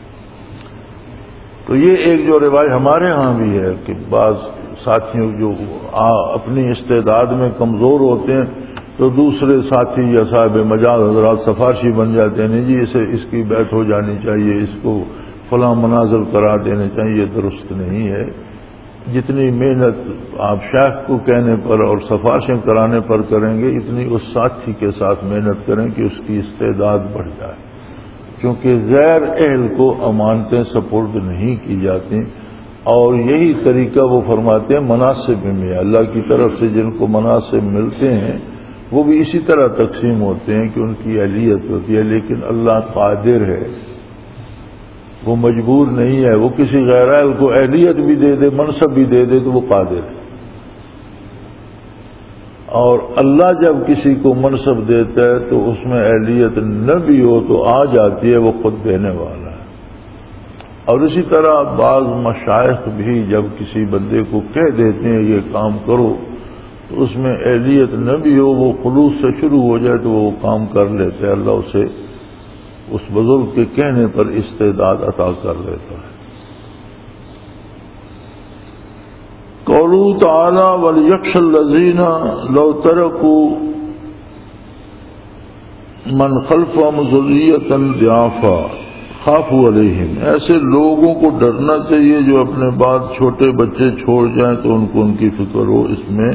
تو یہ ایک جو روایت ہمارے ہاں بھی ہے کہ بعض ساتھیوں جو اپنی استعداد میں کمزور ہوتے ہیں تو دوسرے ساتھی یا صاحب مجاز حضرات سفارشی بن جاتے ہیں، نہیں جی اس کی بیعت ہو جانی چاہیے، اس کو فلاں مناظر کرا دینے چاہیے۔ یہ درست نہیں ہے۔ جتنی محنت آپ شیخ کو کہنے پر اور سفارشیں کرانے پر کریں گے، اتنی اس ساتھی کے ساتھ محنت کریں کہ اس کی استعداد بڑھ جائے، کیونکہ غیر اہل کو امانتیں سپرد نہیں کی جاتی، اور یہی طریقہ وہ فرماتے ہیں مناسب میں اللہ کی طرف سے جن کو مناسب ملتے ہیں وہ بھی اسی طرح تقسیم ہوتے ہیں کہ ان کی اہلیت ہوتی ہے، لیکن اللہ قادر ہے، وہ مجبور نہیں ہے۔ وہ کسی غیر اہل کو اہلیت بھی دے دے، منصب بھی دے دے تو وہ قادر ہے، اور اللہ جب کسی کو منصب دیتا ہے تو اس میں اہلیت نہ بھی ہو تو آ جاتی ہے، وہ خود دینے والا ہے۔ اور اسی طرح بعض مشائخ بھی جب کسی بندے کو کہہ دیتے ہیں یہ کام کرو تو اس میں اہلیت نہ بھی ہو، وہ خلوص سے شروع ہو جائے تو وہ کام کر لیتے ہیں، اللہ اسے اس بزرگ کے کہنے پر استعداد عطا کر لیتا ہے۔ قولوا تعالی وَلْيَخْشَ الَّذِينَ لَوْ تَرَكُوا مَنْ خَلْفَهُمْ ذُرِّيَّةً ضِعَافًا خَافُوا عَلَيْهِمْ، ایسے لوگوں کو ڈرنا چاہیے جو اپنے بعد چھوٹے بچے چھوڑ جائیں تو ان کو ان کی فکر ہو۔ اس میں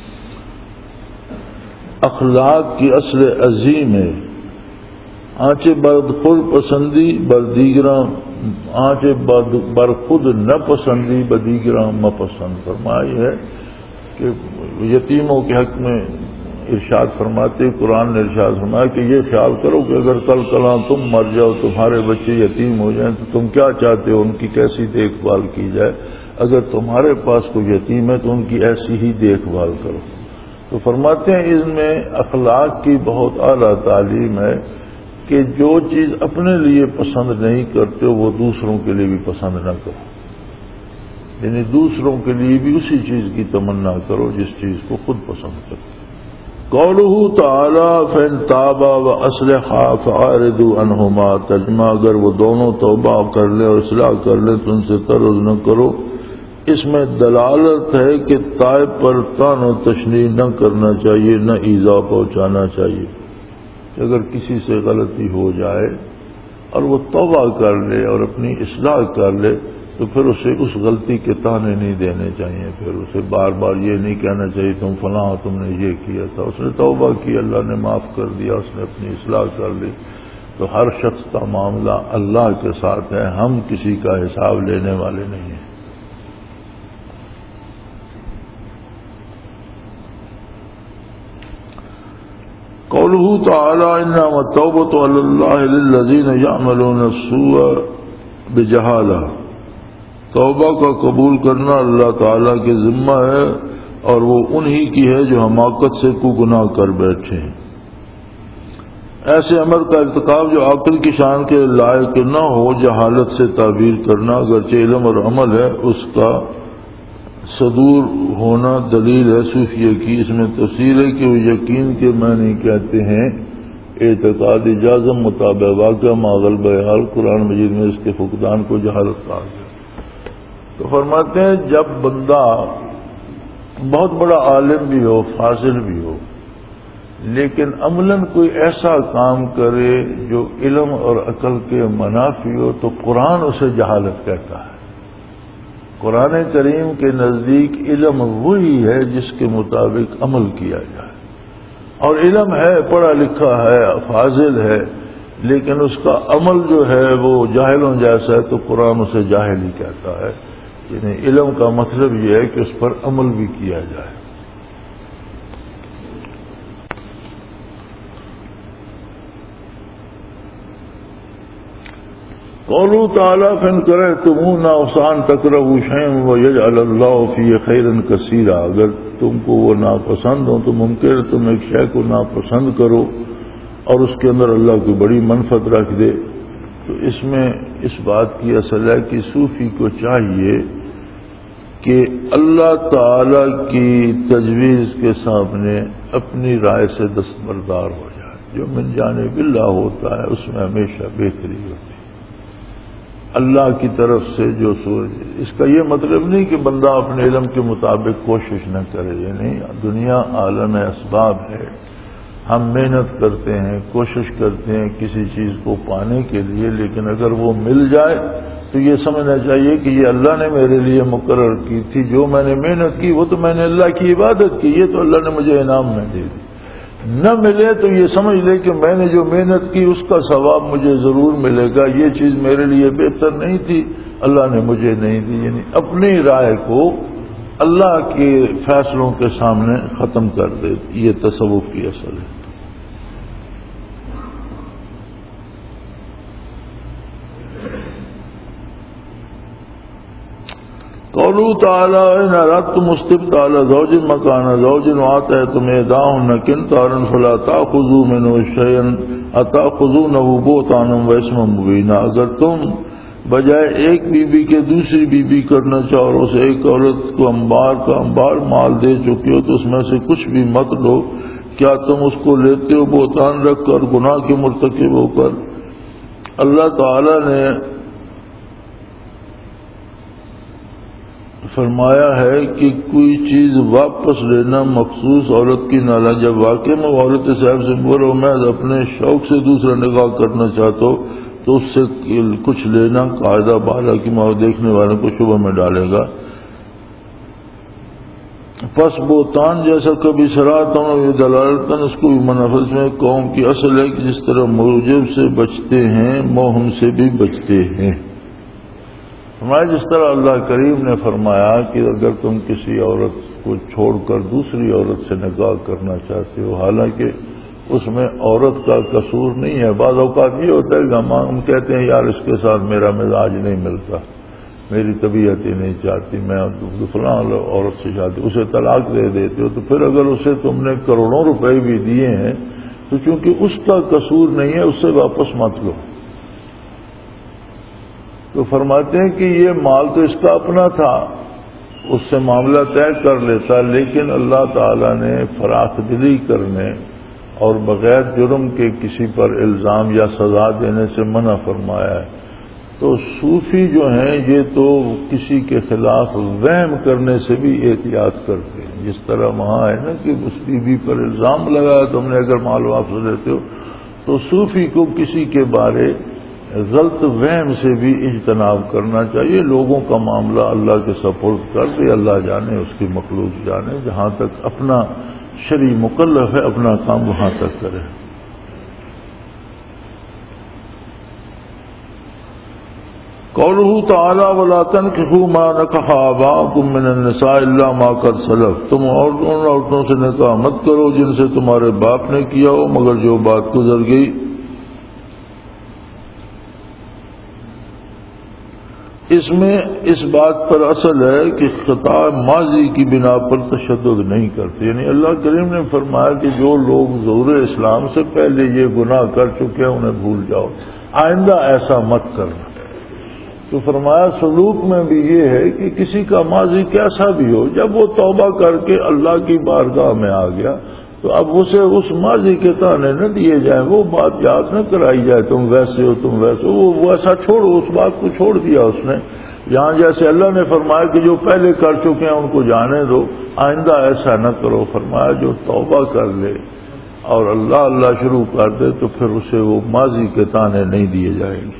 اخلاق کی اصل عظیم ہے۔ آنچے برخود پسندی بردیگراں، آنچے برخود نہ پسندی بدیگراں مپسند۔ فرمایا ہے کہ یتیموں کے حق میں ارشاد فرماتے قرآن نے ارشاد فرمایا کہ یہ خیال کرو کہ اگر کل کلاں تم مر جاؤ تمہارے بچے یتیم ہو جائیں تو تم کیا چاہتے ہو ان کی کیسی دیکھ بھال کی جائے. اگر تمہارے پاس کوئی یتیم ہے تو ان کی ایسی ہی دیکھ بھال کرو. تو فرماتے ہیں اس میں اخلاق کی بہت اعلیٰ تعلیم ہے کہ جو چیز اپنے لیے پسند نہیں کرتے وہ دوسروں کے لیے بھی پسند نہ کرو. یعنی دوسروں کے لیے بھی اسی چیز کی تمنا کرو جس چیز کو خود پسند کرو. قولہ تعالی فإن تابا وأصلحا فأعرضوا عنہما، ترجمہ اگر وہ دونوں توبہ کر لیں اور اصلاح کر لیں تو ان سے طرد نہ کرو. اس میں دلالت ہے کہ تائب پر طعن و تشنیع نہ کرنا چاہیے، نہ ایذا پہنچانا چاہیے. اگر کسی سے غلطی ہو جائے اور وہ توبہ کر لے اور اپنی اصلاح کر لے تو پھر اسے اس غلطی کے طعنے نہیں دینے چاہیے. پھر اسے بار بار یہ نہیں کہنا چاہیے تم فلاں تم نے یہ کیا تھا. اس نے توبہ کی، اللہ نے معاف کر دیا، اس نے اپنی اصلاح کر لی. تو ہر شخص کا معاملہ اللہ کے ساتھ ہے، ہم کسی کا حساب لینے والے نہیں ہیں. قوله تعالی انما التوبة على الله للذين يعملون السوء بجہالہ، توبہ کا قبول کرنا اللہ تعالی کے ذمہ ہے اور وہ انہی کی ہے جو حماقت سے کو گناہ کر بیٹھے ہیں. ایسے عمل کا ارتکاب جو عقل کی شان کے لائق نہ ہو جہالت سے تعبیر کرنا اگرچہ علم اور عمل ہے، اس کا صدور ہونا دلیل ہے صوفیہ کی. اس میں تفسیر ہے کہ وہ یقین کے معنی کہتے ہیں اعتقاد جازم مطابق واقع ما غلبہ حال. قرآن مجید میں اس کے فقدان کو جہالت کہا گیا. تو فرماتے ہیں جب بندہ بہت بڑا عالم بھی ہو فاضل بھی ہو لیکن عملاً کوئی ایسا کام کرے جو علم اور عقل کے منافی ہو تو قرآن اسے جہالت کہتا ہے. قرآن کریم کے نزدیک علم وہی ہے جس کے مطابق عمل کیا جائے، اور علم ہے پڑھا لکھا ہے فاضل ہے لیکن اس کا عمل جو ہے وہ جاہلوں جیسا ہے تو قرآن اسے جاہل ہی کہتا ہے. یعنی علم کا مطلب یہ ہے کہ اس پر عمل بھی کیا جائے. قولوا تعالی فإن کرہتموہ اوسان تکرہوا شیئا ویجعل اللہ فیہ خیرا کثیرا، اگر تم کو وہ ناپسند ہو تو ممکن ہے تم ایک شے کو ناپسند کرو اور اس کے اندر اللہ کو بڑی منفعت رکھ دے. تو اس میں اس بات کی اصل ہے کہ صوفی کو چاہیے کہ اللہ تعالی کی تجویز کے سامنے اپنی رائے سے دستبردار ہو جائے. جو من جانب اللہ ہوتا ہے اس میں ہمیشہ بہتری ہوتی ہے اللہ کی طرف سے جو سورج. اس کا یہ مطلب نہیں کہ بندہ اپنے علم کے مطابق کوشش نہ کرے. یعنی دنیا عالم اسباب ہے، ہم محنت کرتے ہیں کوشش کرتے ہیں کسی چیز کو پانے کے لیے، لیکن اگر وہ مل جائے تو یہ سمجھنا چاہیے کہ یہ اللہ نے میرے لیے مقرر کی تھی. جو میں نے محنت کی وہ تو میں نے اللہ کی عبادت کی، یہ تو اللہ نے مجھے انعام میں دے دی. نہ ملے تو یہ سمجھ لے کہ میں نے جو محنت کی اس کا ثواب مجھے ضرور ملے گا، یہ چیز میرے لیے بہتر نہیں تھی اللہ نے مجھے نہیں دی. یعنی اپنی رائے کو اللہ کے فیصلوں کے سامنے ختم کر دے. یہ تصوف کی اصل ہے. قولوا تعالی ان اردتم استبدال زوج مکان زوج وآتیتم احداہن قنطارا فلا تأخذوا منه شیئا اتأخذونه بہتانا واثما مبینا، اگر تم بجائے ایک بیوی کے دوسری بیوی کرنا چاہو اور اسے ایک عورت کو انبار کا انبار مال دے چکے ہو تو اس میں سے کچھ بھی مت لو، کیا تم اس کو لیتے ہو بہتان رکھ کر گناہ کے مرتکب ہو کر؟ اللہ تعالی نے فرمایا ہے کہ کوئی چیز واپس لینا مخصوص عورت کی نالا. جب واقع میں عورت صاحب سے بولو میں اپنے شوق سے دوسرا نکاح کرنا چاہتا ہوں تو اس سے کچھ لینا قاعدہ بالا کی ماں دیکھنے والوں کو شبہ میں ڈالے گا. پس بہتان جیسا کبھی سراہتا ہوں دلالتاً اس کو بھی منافذ میں قوم کی اصل ہے کہ جس طرح موجب سے بچتے ہیں موہم سے بھی بچتے ہیں. فرمایا جس طرح اللہ کریم نے فرمایا کہ اگر تم کسی عورت کو چھوڑ کر دوسری عورت سے نکاح کرنا چاہتے ہو، حالانکہ اس میں عورت کا قصور نہیں ہے، بعض اوقات یہ ہوتا ہے کہ ہم کہتے ہیں یار اس کے ساتھ میرا مزاج نہیں ملتا، میری طبیعت ہی نہیں چاہتی، میں فلاں عورت سے چاہتی، اسے طلاق دے دیتے ہو، تو پھر اگر اسے تم نے کروڑوں روپے بھی دیے ہیں تو چونکہ اس کا قصور نہیں ہے اس سے واپس مت لو۔ تو فرماتے ہیں کہ یہ مال تو اس کا اپنا تھا، اس سے معاملہ طے کر لیتا، لیکن اللہ تعالی نے فراخ دلی کرنے اور بغیر جرم کے کسی پر الزام یا سزا دینے سے منع فرمایا ہے۔ تو صوفی جو ہیں یہ تو کسی کے خلاف وہم کرنے سے بھی احتیاط کرتے ہیں، جس طرح وہاں ہے نا کہ اس بیوی پر الزام لگایا تم نے اگر مال واپس دیتے ہو، تو صوفی کو کسی کے بارے غلط وہم سے بھی اجتناب کرنا چاہیے۔ لوگوں کا معاملہ اللہ کے سپرد کر دے، اللہ جانے، اس کی مخلوق جانے، جہاں تک اپنا شرعی مکلف ہے اپنا کام وہاں تک کرے۔ قولہ تعالی ولا تنکحوا ما نکح آباؤکم من النساء الا ما قد سلف، تم ان عورتوں سے نکاح مت کرو جن سے تمہارے باپ نے کیا ہو مگر جو بات گزر گئی۔ اس میں اس بات پر اصل ہے کہ خطا ماضی کی بنا پر تشدد نہیں کرتے، یعنی اللہ کریم نے فرمایا کہ جو لوگ ظہور اسلام سے پہلے یہ گناہ کر چکے ہیں انہیں بھول جاؤ، آئندہ ایسا مت کرنا۔ تو فرمایا سلوک میں بھی یہ ہے کہ کسی کا ماضی کیسا بھی ہو، جب وہ توبہ کر کے اللہ کی بارگاہ میں آ گیا تو اب اسے اس ماضی کے تانے نہ دیے جائیں، وہ بات یاد نہ کرائی جائے تم ویسے ہو تم ویسے ہو، وہ ایسا چھوڑو، اس بات کو چھوڑ دیا اس نے۔ یہاں جیسے اللہ نے فرمایا کہ جو پہلے کر چکے ہیں ان کو جانے دو، آئندہ ایسا نہ کرو۔ فرمایا جو توبہ کر لے اور اللہ شروع کر دے تو پھر اسے وہ ماضی کے تانے نہیں دیے جائیں گے۔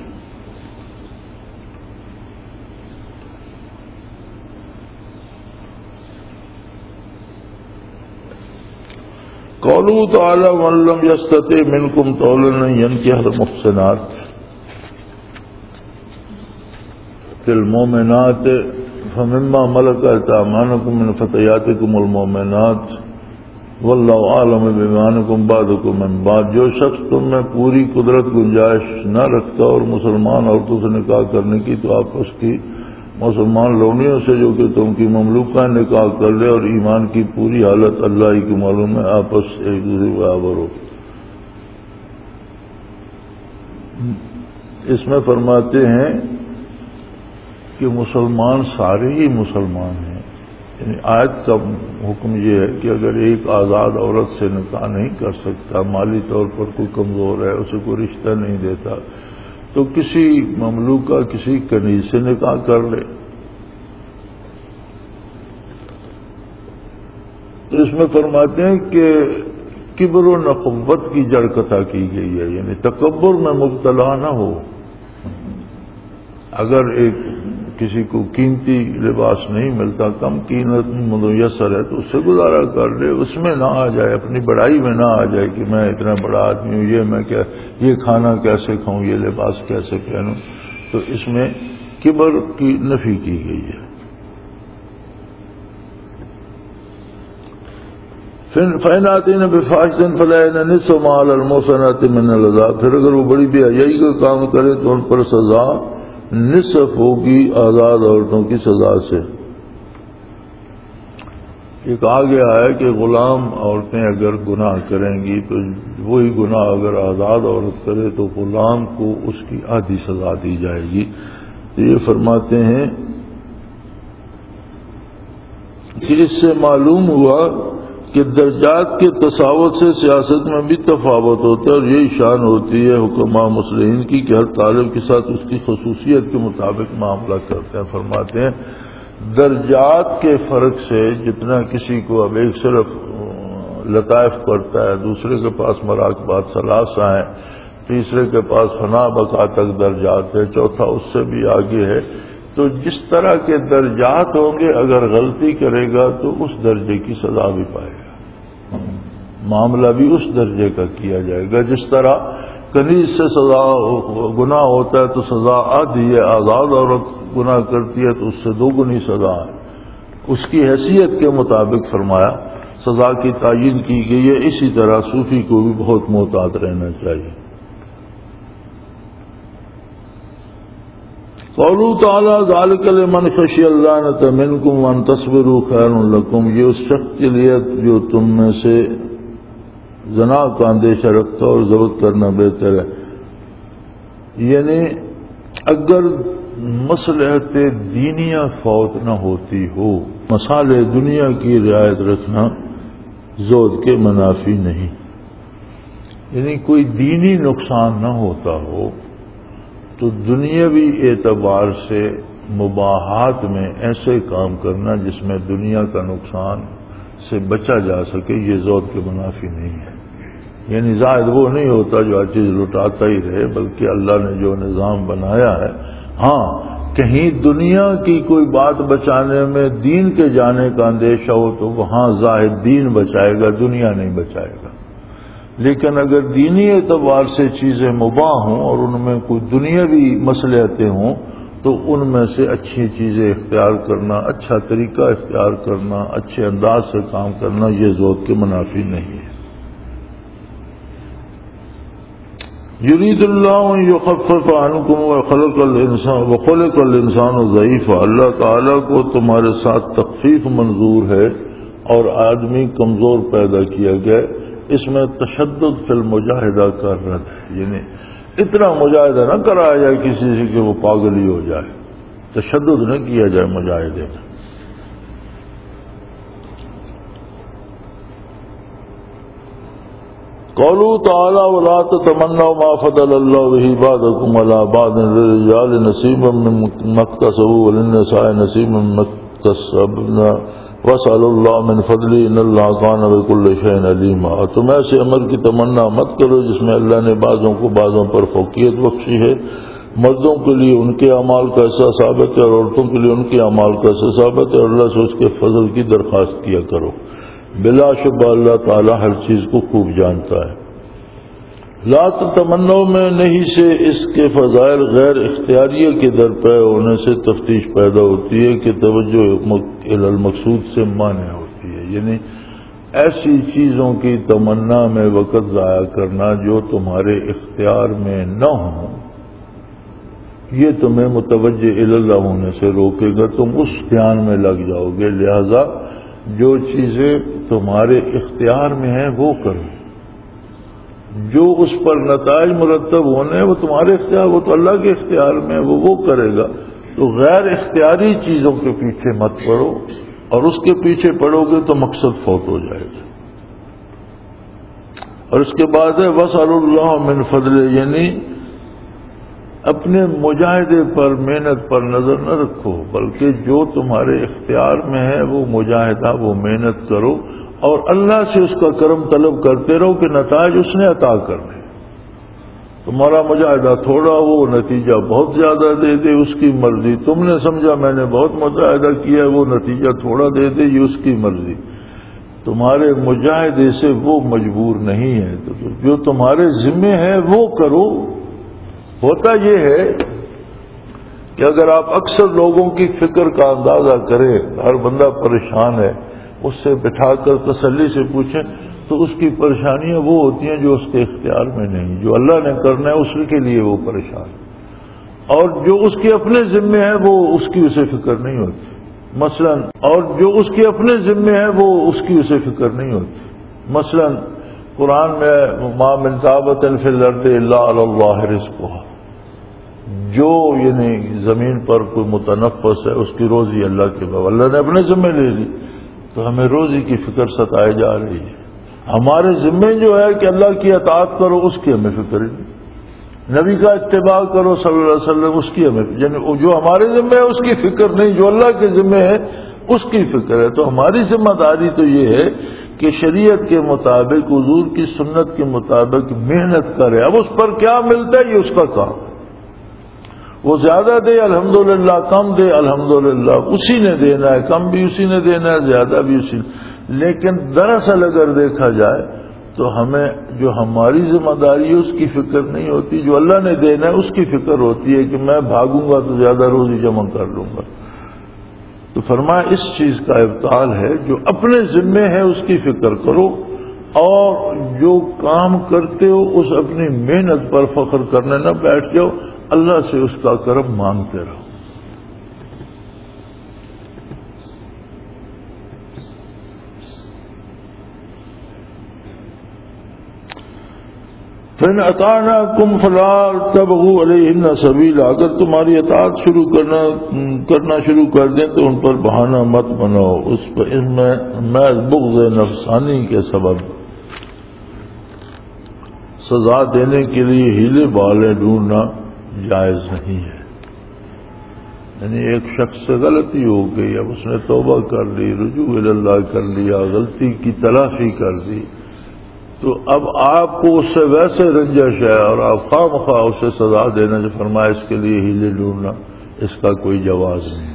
قولہ تعالی وَمَن لَّمْ يَسْتَطِعْ مِنكُمْ طَوْلًا أَن يَنكِحَ الْمُحْصَنَاتِ الْمُؤْمِنَاتِ فَمِمَّا مَلَكَتْ أَيْمَانُكُم مِّنْ فَتَيَاتِكُمُ الْمُؤْمِنَاتِ وَاللَّهُ أَعْلَمُ بِإِيمَانِكُم بَعْضُكُم مِّن بَعْضٍ، جو شخص تم میں پوری قدرت گنجائش نہ رکھتا اور مسلمان عورتوں سے نکاح کرنے کی تو آپ اس کی مسلمان لونیوں سے جو کہ تم کی مملوکہ نکاح کر لے، اور ایمان کی پوری حالت اللہ ہی کی معلوم ہے، آپس ایک دوسرے برابر ہو۔ اس میں فرماتے ہیں کہ مسلمان سارے ہی مسلمان ہیں، یعنی آیت کا حکم یہ ہے کہ اگر ایک آزاد عورت سے نکاح نہیں کر سکتا، مالی طور پر کوئی کمزور ہے، اسے کوئی رشتہ نہیں دیتا، تو کسی مملوکہ کسی کنیز سے نکاح کر لے۔ تو اس میں فرماتے ہیں کہ کبر و نخوت کی جڑ قطع کی گئی ہے، یعنی تکبر میں مبتلا نہ ہو۔ اگر ایک کسی کو قیمتی لباس نہیں ملتا، کم قیمت میسر ہے تو اس سے گزارا کر لے، اس میں نہ آ جائے، اپنی بڑائی میں نہ آ جائے کہ میں اتنا بڑا آدمی ہوں، یہ کھانا کیسے کھاؤں، یہ لباس کیسے پہنوں۔ تو اس میں کبر کی نفی کی گئی ہے۔ فَإِنْ آتَيْنَ بِفَاحِشَةٍ فَلَهُنَّ نِصْفُ مَا عَلَى الْمُحْصَنَاتِ مِنَ الْعَذَابِ، پھر اگر وہ بڑی بے حیائی کا کام کرے تو ان پر سزا نصف ہوگی آزاد عورتوں کی سزا سے۔ ایک آ گیا ہے کہ غلام عورتیں اگر گناہ کریں گی تو وہی گناہ اگر آزاد عورت کرے تو غلام کو اس کی آدھی سزا دی جائے گی۔ تو یہ فرماتے ہیں کہ اس سے معلوم ہوا کہ درجات کے تساوت سے سیاست میں بھی تفاوت ہوتا ہے، اور یہی شان ہوتی ہے حکماء مسلمین کی کہ ہر طالب کے ساتھ اس کی خصوصیت کے مطابق معاملہ کرتے ہیں۔ فرماتے ہیں درجات کے فرق سے جتنا کسی کو اب ایک صرف لطائف کرتا ہے، دوسرے کے پاس مراقبات ثلاثہ ہیں، تیسرے کے پاس فنا بقا تک درجات ہے، چوتھا اس سے بھی آگے ہے۔ تو جس طرح کے درجات ہوں گے اگر غلطی کرے گا تو اس درجے کی سزا بھی پائے گا، معاملہ بھی اس درجے کا کیا جائے گا۔ جس طرح کنیز سے سزا گناہ ہوتا ہے تو سزا آدھی ہے، آزاد عورت گناہ کرتی ہے تو اس سے 2 گنی سزا ہے. اس کی حیثیت کے مطابق فرمایا سزا کی تعیین کی گئی ہے. اسی طرح صوفی کو بھی بہت محتاط رہنا چاہیے. قوله تعالی ذالک لمن خشی اللعنۃ منکم وان تصبروا خیر لکم، یہ اس شخص کے لیے جو تم میں سے زنا کا اندیشہ رکھتا اور ضبط کرنا بہتر ہے. یعنی اگر مصلحت دینیہ فوت نہ ہوتی ہو، مصالح دنیا کی رعایت رکھنا زہد کے منافی نہیں. یعنی کوئی دینی نقصان نہ ہوتا ہو تو دنیاوی اعتبار سے مباحات میں ایسے کام کرنا جس میں دنیا کا نقصان سے بچا جا سکے، یہ زہد کے منافی نہیں ہے. یعنی زاہد وہ نہیں ہوتا جو ہر چیز لٹاتا ہی رہے، بلکہ اللہ نے جو نظام بنایا ہے، ہاں کہیں دنیا کی کوئی بات بچانے میں دین کے جانے کا اندیشہ ہو تو وہاں زاہد دین بچائے گا، دنیا نہیں بچائے گا. لیکن اگر دینی اعتبار سے چیزیں مباح ہوں اور ان میں کوئی دنیاوی مصلحتیں ہوں تو ان میں سے اچھی چیزیں اختیار کرنا، اچھا طریقہ اختیار کرنا، اچھے انداز سے کام کرنا، یہ زہد کے منافی نہیں ہے. یرید اللہ ان یخفف عنکم وخلق الانسان ضعیفا، اللہ تعالیٰ کو تمہارے ساتھ تخفیف منظور ہے اور آدمی کمزور پیدا کیا گیا. اس میں تشدد فی المجاہدہ کا رد ہے. یعنی اتنا مجاہدہ نہ کرایا جائے کسی سے کہ وہ پاگل ہی ہو جائے، تشدد نہ کیا جائے مجاہدے میں. قوله تعالی ولا تتمنوا ما فضل الله به بعضكم على بعض للرجال نصيب مما اكتسبوا وللنساء نصيب مما اكتسبن واسألوا الله من فضله ان الله كان بكل شيء عليما. تم ایسے امر کی تمنا مت کرو جس میں اللہ نے بعضوں کو بعضوں پر فوقیت بخشی ہے. مردوں کے لیے ان کے اعمال کا حصہ ثابت ہے اور عورتوں کے لیے ان کے اعمال کا حصہ ثابت ہے، اور اللہ سے اس کے فضل کی درخواست کیا کرو. بلا شبہ اللہ تعالی ہر چیز کو خوب جانتا ہے. لا تتمنو میں نہیں سے اس کے فضائل غیر اختیاریہ کے درپے ہونے سے تفتیش پیدا ہوتی ہے کہ توجہ المقصود سے مانع ہوتی ہے. یعنی ایسی چیزوں کی تمنا میں وقت ضائع کرنا جو تمہارے اختیار میں نہ ہوں، یہ تمہیں متوجہ اللہ ہونے سے روکے گا، تم اس دھیان میں لگ جاؤ گے. لہذا جو چیزیں تمہارے اختیار میں ہیں وہ کرو، جو اس پر نتائج مرتب ہونے وہ تمہارے اختیار، وہ تو اللہ کے اختیار میں وہ کرے گا. تو غیر اختیاری چیزوں کے پیچھے مت پڑو، اور اس کے پیچھے پڑو گے تو مقصد فوت ہو جائے گا. اور اس کے بعد ہے وَاسْأَلُوا اللَّهَ مِنْ فَضْلِهِ، یعنی اپنے مجاہدے پر محنت پر نظر نہ رکھو، بلکہ جو تمہارے اختیار میں ہے وہ مجاہدہ، وہ محنت کرو، اور اللہ سے اس کا کرم طلب کرتے رہو کہ نتائج اس نے عطا کرنے. تمہارا مجاہدہ تھوڑا وہ نتیجہ بہت زیادہ دے دے، اس کی مرضی. تم نے سمجھا میں نے بہت مجاہدہ کیا، وہ نتیجہ تھوڑا دے دے، یہ اس کی مرضی. تمہارے مجاہدے سے وہ مجبور نہیں ہے. تو جو تمہارے ذمے ہے وہ کرو. ہوتا یہ ہے کہ اگر آپ اکثر لوگوں کی فکر کا اندازہ کریں، ہر بندہ پریشان ہے، اس سے بٹھا کر تسلی سے پوچھیں تو اس کی پریشانیاں وہ ہوتی ہیں جو اس کے اختیار میں نہیں، جو اللہ نے کرنا ہے اس کے لیے وہ پریشان، اور جو اس کے اپنے ذمے ہے وہ اس کی اسے فکر نہیں ہوتی. مثلا اور جو اس کے اپنے ذمے ہے وہ اس کی اسے فکر نہیں ہوتی. مثلا قرآن میں ما من دابۃ فی الارض الا علی اللہ رزقها، جو یعنی زمین پر کوئی متنفس ہے اس کی روزی اللہ کے بابا، اللہ نے اپنے ذمے لے لی، تو ہمیں روزی کی فکر ستائے جا رہی ہے. ہمارے ذمے جو ہے کہ اللہ کی اطاعت کرو، اس کی ہمیں فکر نہیں. نبی کا اتباع کرو صلی اللہ علیہ وسلم، اس کی ہمیں، یعنی جو ہمارے ذمے ہے اس کی فکر نہیں، جو اللہ کے ذمے ہے اس کی فکر ہے. تو ہماری ذمہ داری تو یہ ہے کہ شریعت کے مطابق، حضور کی سنت کے مطابق محنت کرے. اب اس پر کیا ملتا ہے یہ اس کا کام، وہ زیادہ دے الحمدللہ، کم دے الحمدللہ، اسی نے دینا ہے، کم بھی اسی نے دینا ہے، زیادہ بھی اسی نے. لیکن دراصل اگر دیکھا جائے تو ہمیں جو ہماری ذمہ داری ہے اس کی فکر نہیں ہوتی، جو اللہ نے دینا ہے اس کی فکر ہوتی ہے کہ میں بھاگوں گا تو زیادہ روزی جمع کر لوں گا۔ تو فرمایا اس چیز کا ابطال ہے، جو اپنے ذمے ہے اس کی فکر کرو، اور جو کام کرتے ہو اس اپنی محنت پر فخر کرنے نہ بیٹھ جاؤ، اللہ سے اس کا کرم مانگتے رہو۔ فَإِنْ أَطَعْنَاكُمْ فَلَا تَبْغُوا عَلَيْهِنَّ سَبِيلًا، اگر تمہاری اطاعت کرنا شروع کر دیں تو ان پر بہانہ مت بناؤ، اس میں محض بغض نفسانی کے سبب سزا دینے کے لیے ہیلے بالے ڈھونڈنا جائز نہیں ہے۔ یعنی ایک شخص سے غلطی ہو گئی، اب اس نے توبہ کر لی، رجوع الی اللہ کر لیا، غلطی کی تلافی کر دی، تو اب آپ کو اس سے ویسے رنجش ہے اور آپ خواہ مخواہ اسے سزا دینا، جو فرمایا اس کے لیے ہیلے ڈھونڈنا، اس کا کوئی جواز نہیں ہے۔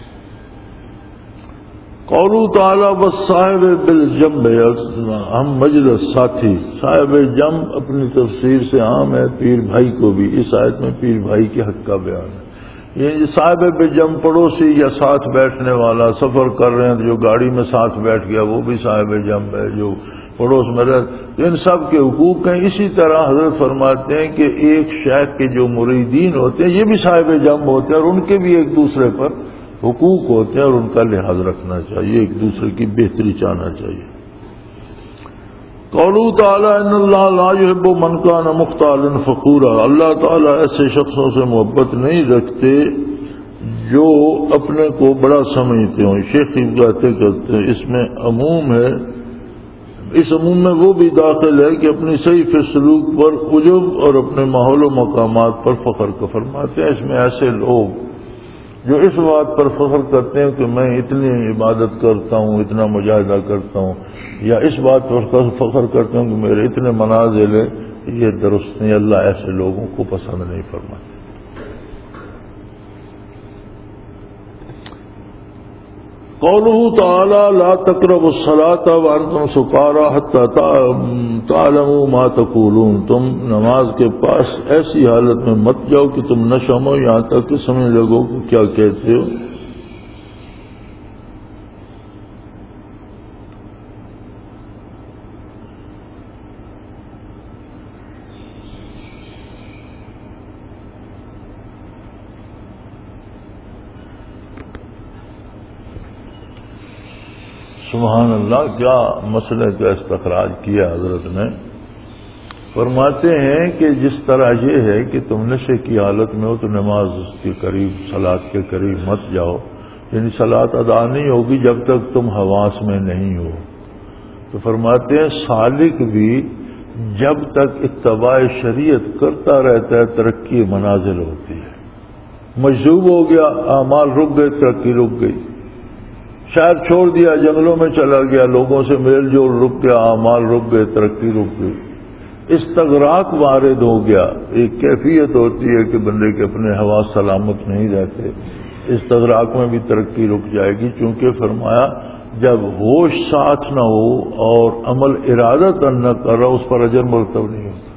قولو تعالیٰ بس صاحب بالجنب، ہم مجلس ساتھی، صاحب جنب اپنی تفسیر سے عام ہے پیر بھائی کو بھی، اس آیت میں پیر بھائی کے حق کا بیان ہے۔ یہ صاحب بجنب پڑوسی یا ساتھ بیٹھنے والا، سفر کر رہے ہیں تو جو گاڑی میں ساتھ بیٹھ گیا وہ بھی صاحب جنب ہے، جو پڑوس میں رہتے، ان سب کے حقوق ہیں۔ اسی طرح حضرت فرماتے ہیں کہ ایک شیخ کے جو مریدین ہوتے ہیں یہ بھی صاحب جنب ہوتے ہیں، اور ان کے بھی ایک دوسرے پر حقوق ہوتے ہیں اور ان کا لحاظ رکھنا چاہیے، ایک دوسرے کی بہتری چاہنا چاہیے۔ قولو تعالیٰ ان اللہ لا يحب من کان مختالا فخورا، اللہ تعالیٰ ایسے شخصوں سے محبت نہیں رکھتے جو اپنے کو بڑا سمجھتے ہوں۔ شیخ کہتے ہیں اس میں عموم ہے، اس عموم میں وہ بھی داخل ہے کہ اپنی صحیح فی سلوک پر عجب اور اپنے ماحول و مقامات پر فخر کا فرماتے ہیں۔ اس میں ایسے لوگ جو اس بات پر فخر کرتے ہیں کہ میں اتنی عبادت کرتا ہوں، اتنا مجاہدہ کرتا ہوں، یا اس بات پر فخر کرتے ہوں کہ میرے اتنے منازل ہیں، یہ درست نہیں، اللہ ایسے لوگوں کو پسند نہیں فرماتے۔ قوله تعالی لا تقربوا الصلاة وانتم سکارى حتى تعلموا ما تقولون، تم نماز کے پاس ایسی حالت میں مت جاؤ کہ تم نشہ میں یہاں تک کہ سمجھ لگو کہ کیا کہتے ہو۔ سبحان اللہ، کیا مسئلے کا استخراج کیا حضرت نے۔ فرماتے ہیں کہ جس طرح یہ ہے کہ تم نشے کی حالت میں ہو تو نماز کے قریب، صلاۃ کے قریب مت جاؤ، یعنی صلاۃ ادا نہیں ہوگی جب تک تم حواس میں نہیں ہو۔ تو فرماتے ہیں سالک بھی جب تک اتباع شریعت کرتا رہتا ہے ترقی منازل ہوتی ہے۔ مجذوب ہو گیا، اعمال رک گئے، ترقی رک گئی۔ شہر چھوڑ دیا، جنگلوں میں چلا گیا، لوگوں سے میل جول رک گیا، اعمال رک گئے، ترقی رک گئی۔ استغراق وارد ہو گیا، ایک کیفیت ہوتی ہے کہ بندے کے اپنے حواس سلامت نہیں رہتے، استغراق میں بھی ترقی رک جائے گی، چونکہ فرمایا جب ہوش ساتھ نہ ہو اور عمل ارادت نہ کر رہا اس پر اجر مرتب نہیں ہوتا۔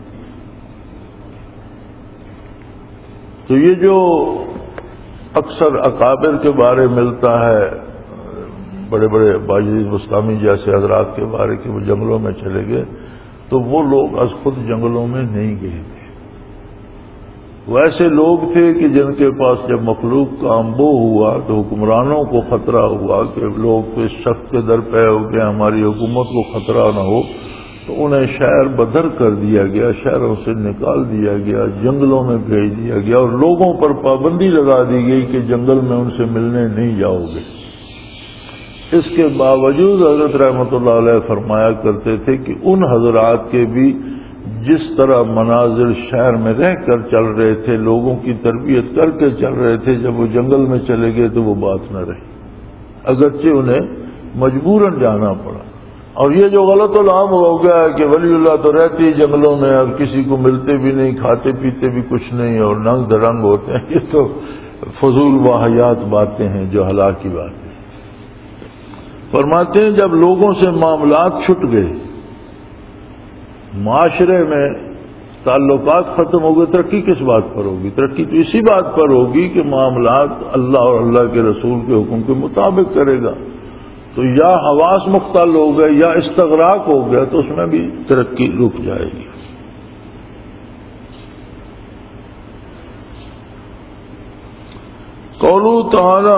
تو یہ جو اکثر اکابر کے بارے ملتا ہے، بڑے بڑے باجی مستامی جیسے حضرات کے بارے کہ وہ جنگلوں میں چلے گئے، تو وہ لوگ از خود جنگلوں میں نہیں گئے تھے، وہ ایسے لوگ تھے کہ جن کے پاس جب مخلوق کا انبو ہوا تو حکمرانوں کو خطرہ ہوا کہ لوگ اس شخص کے در پہ ہو گئے، ہماری حکومت کو خطرہ نہ ہو، تو انہیں شہر بدر کر دیا گیا، شہروں سے نکال دیا گیا، جنگلوں میں بھیج دیا گیا، اور لوگوں پر پابندی لگا دی گئی کہ جنگل میں ان سے ملنے نہیں جاؤ گے۔ اس کے باوجود حضرت رحمۃ اللہ علیہ فرمایا کرتے تھے کہ ان حضرات کے بھی جس طرح مناظر شہر میں رہ کر چل رہے تھے، لوگوں کی تربیت کر کے چل رہے تھے، جب وہ جنگل میں چلے گئے تو وہ بات نہ رہی، اگرچہ انہیں مجبوراً جانا پڑا۔ اور یہ جو غلط العام ہو گیا ہے کہ ولی اللہ تو رہتے ہی جنگلوں میں، اب کسی کو ملتے بھی نہیں، کھاتے پیتے بھی کچھ نہیں، اور ننگ درنگ ہوتے ہیں، یہ تو فضول واہیات باتیں ہیں جو ہلاکی باتیں۔ فرماتے ہیں جب لوگوں سے معاملات چھٹ گئے معاشرے میں تعلقات ختم ہو گئے، ترقی کس بات پر ہوگی؟ ترقی تو اسی بات پر ہوگی کہ معاملات اللہ اور اللہ کے رسول کے حکم کے مطابق کرے گا۔ تو یا حواس مختل ہو گئے یا استغراق ہو گیا تو اس میں بھی ترقی رک جائے گی۔ قولہ تعالی